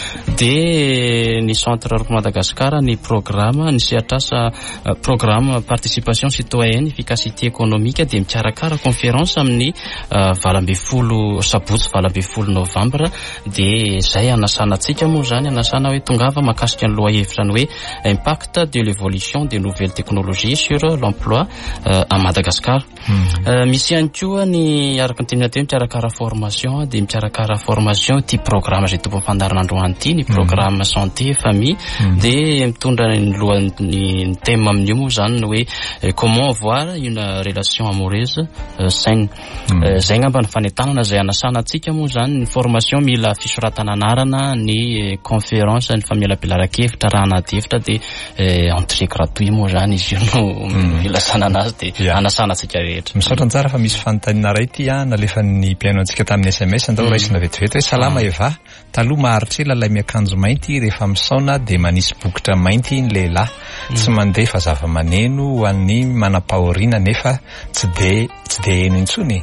dia ny centre Roroko Madagasikara ny programme ny sehatrasa programme participation citoyenne efficacité économique dia mikarakara conférence amin'ny valo ambin'ny folo sabotsy valo ambin'ny folo novembre dia izay anasana antsika moa zany anasana hoe tongava makasika ny lohahevitra ny hoe impact de l'évolution des nouvelles technologies sur l'emploi à Madagascar. Misy ihany koa ny araka ny tenena teo mikarakara formation dia mikarakara formation ty programme zay tompo fandarana androany ty ny programme santé famille dia mitondra ny lohan'ny thème amin'io moa zany hoe comment avoir une relation amoureuse saine. Zay ngamba ny fanentanana zay anasana antsika moa zany ny formation mila fisoratana anarana ny conférence ny famelabelara-kevitra raha anaty efitra dia entrée gratuit moa zany izy io no ilasana anazy dia anasana antsika rehetra. Misaotra tsara fa misy fanontaniana ray ty a nalefa ny mpiaino antsika tamin'ny S M S andao raisina vetivety hoe salama eva taloha maharitra ela ilay miakanjo mainty rehefa misaona dia manisy bokotra mainty ny lehilahy tsy mandeha fa zava-maneno ho an'ny manam-pahoriana nefa tsy dia tsy dia eno intsony.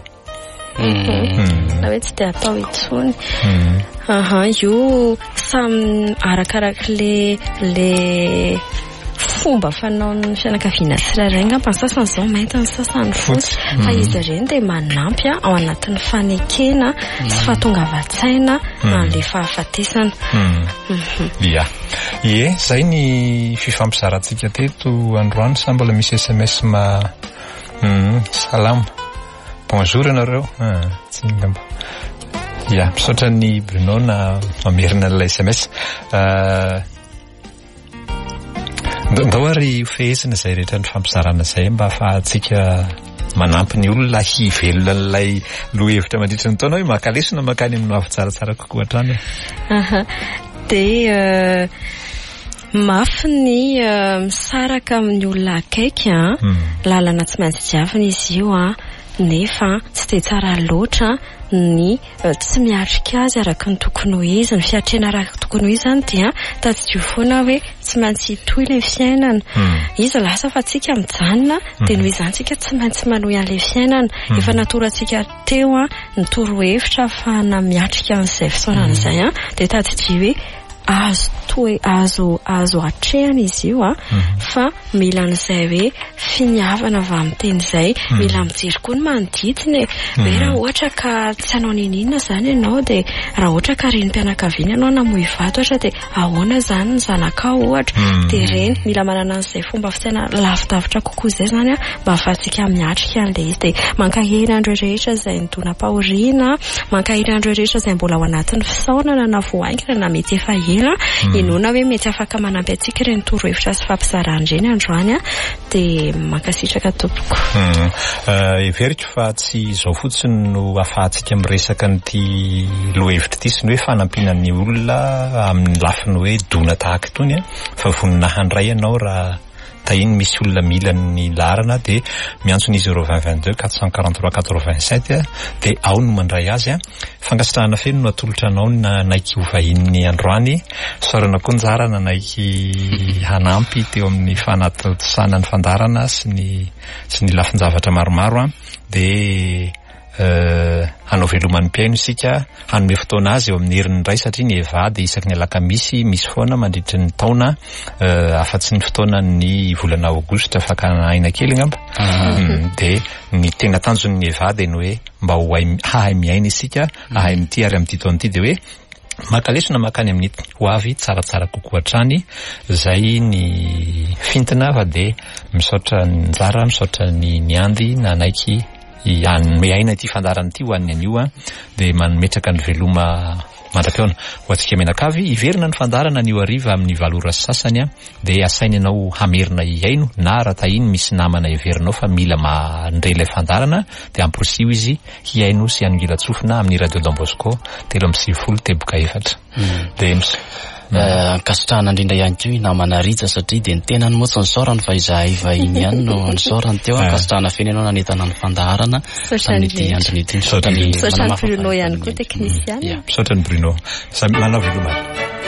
Na hoe tsy dia atao intsony. Aha, io samy arakaraka le le fomba fanaon'ny fianakaviana tsirairay ngamba ny sasany izao mainty ny sasany fotsy fa izy ireny dia manampy ao anatin'ny fanekena sy fahatongavan-tsaina an'ilay fahafatesana. Ia. Ie, izay ny fifampizarantsika teto androany sa mbola misy S M S ma salama. bonjour anareo. Tsy ngamba. Ya, misaotra ny Bruno na mamerina ilay S M S. Ndao ary fehezina izay rehetra ny fampizarana izay mba ahafahantsika manampy ny olona hivelona an'ilay lohahevitra mandritra ny taona hoe makalesona makany amin'ny avy tsaratsara kokoa hatrany. Dia mafy ny misaraka amin'ny olona akaiky lalana tsy maintsy jiafina izy io a, nefa tsy dia tsara loatra ny tsy miatrika azy araka ny tokony ho izy, ny fiatrena araka tokony ho izy zany dia tadidio foana hoe tsy maintsy hitohy ilay fiainana. Izy lasa fa tsika mijanona dia noho izany tsika tsy maintsy manohy an'ilay fiainana. Efa natorantsika teo a ny torohevitra ahafahana miatrika an'izay fisaorana izay a, dia tadidio hoe azo toy azo azo atrehana izy io a, fa mila an'izay hoe finiavana avy amin'ny teny izay, mila mijery koa ny manodidina. Hoe raha ohatra ka tsy hanao ninina zany ianao, dia raha ohatra ka renim-pianakaviana ianao namoy vato ohatra, dia ahoana zany ny zanakao ohatra, dia reny mila manana an'izay fomba fitiana lavidavitra kokoa izay zany a, mba ahafahantsika miatrika an'ilay izy. Dia mankahira andreo rehetra izay nidona-pahoriana, mankahira andreo rehetra izay mbola ao anatin'ny fisaonana na voaingana na mety efa ela, inona hoe mety afaka manampy antsika ireny torohevitra sy fampizarana ireny androany a, dia mankasitraka tompoko. Everiko fa tsy izao fotsiny no ahafahantsika miresaka n'ity lohahevitra ity sy ny hoe fanampinan'ny olona amin'ny lafiny hoe dona tahaka itony a, fa voninahany ray ianao raha tahiny misy olona mila ny larana, dia miantsony zéro vingt vingt-deux quatre cent quarante-trois quatre-vingt-sept dia ao no mandray azy a. Fangasitrahana feno no atolotra anao na naiky ho vahiny androany, saorana koa njara na naiky hanampy teo amin'ny fanatosana ny fandarana sy ny sy ny lafin-javatra maromaro a, dia hanao veloman'ny mpiaino isika, hanome fotoana azy eo amin'ny herin'ny ray, satria ny hivady isaky ny alakamisy misy foana mandritry ny taona, afa-tsy ny fotoana ny volana aogositra fakana aina kely ngamba. Dia ny tena tanjon'ny ny hivady ny hoe mba ho hahay miaina isika, hahay mity ary amin'ity taona ity, dia hoe makalesona makany amin'ny ho avy tsaratsara kokoa hatrany. Zay ny fintina, fa dia misaotra ny njara, misaotra ny niandy na naiky hanome aina ity fandarana ity ho an'ny anio a, dia manometraka ny veloma mandra-piaona ho antsika menakavy. Iverina ny fandarana anio hariva amin'ny valora sasany a, dia asaina ianao hamerina hiaino, na raha tahiny misy namana iverinao fa mila mandray ilay fandarana, dia amporosio izy hiaino sy hanongilatsofina amin'ny radio Don Bosco telo amby sivifolo teboka efatra. Dia kasitrahana indrindra ihany koa namana Rija, satria dia ny tenany moa tsy nisaorany fa izahay vahiny ihany no nisaorany teo. Kasitrahana feno ianao nanentana ny fandaharana tamin'ity andron'ity. Misaotra ny Bruno ihany koa teknisiana. Misaotra ny Bruno. Manao veloma.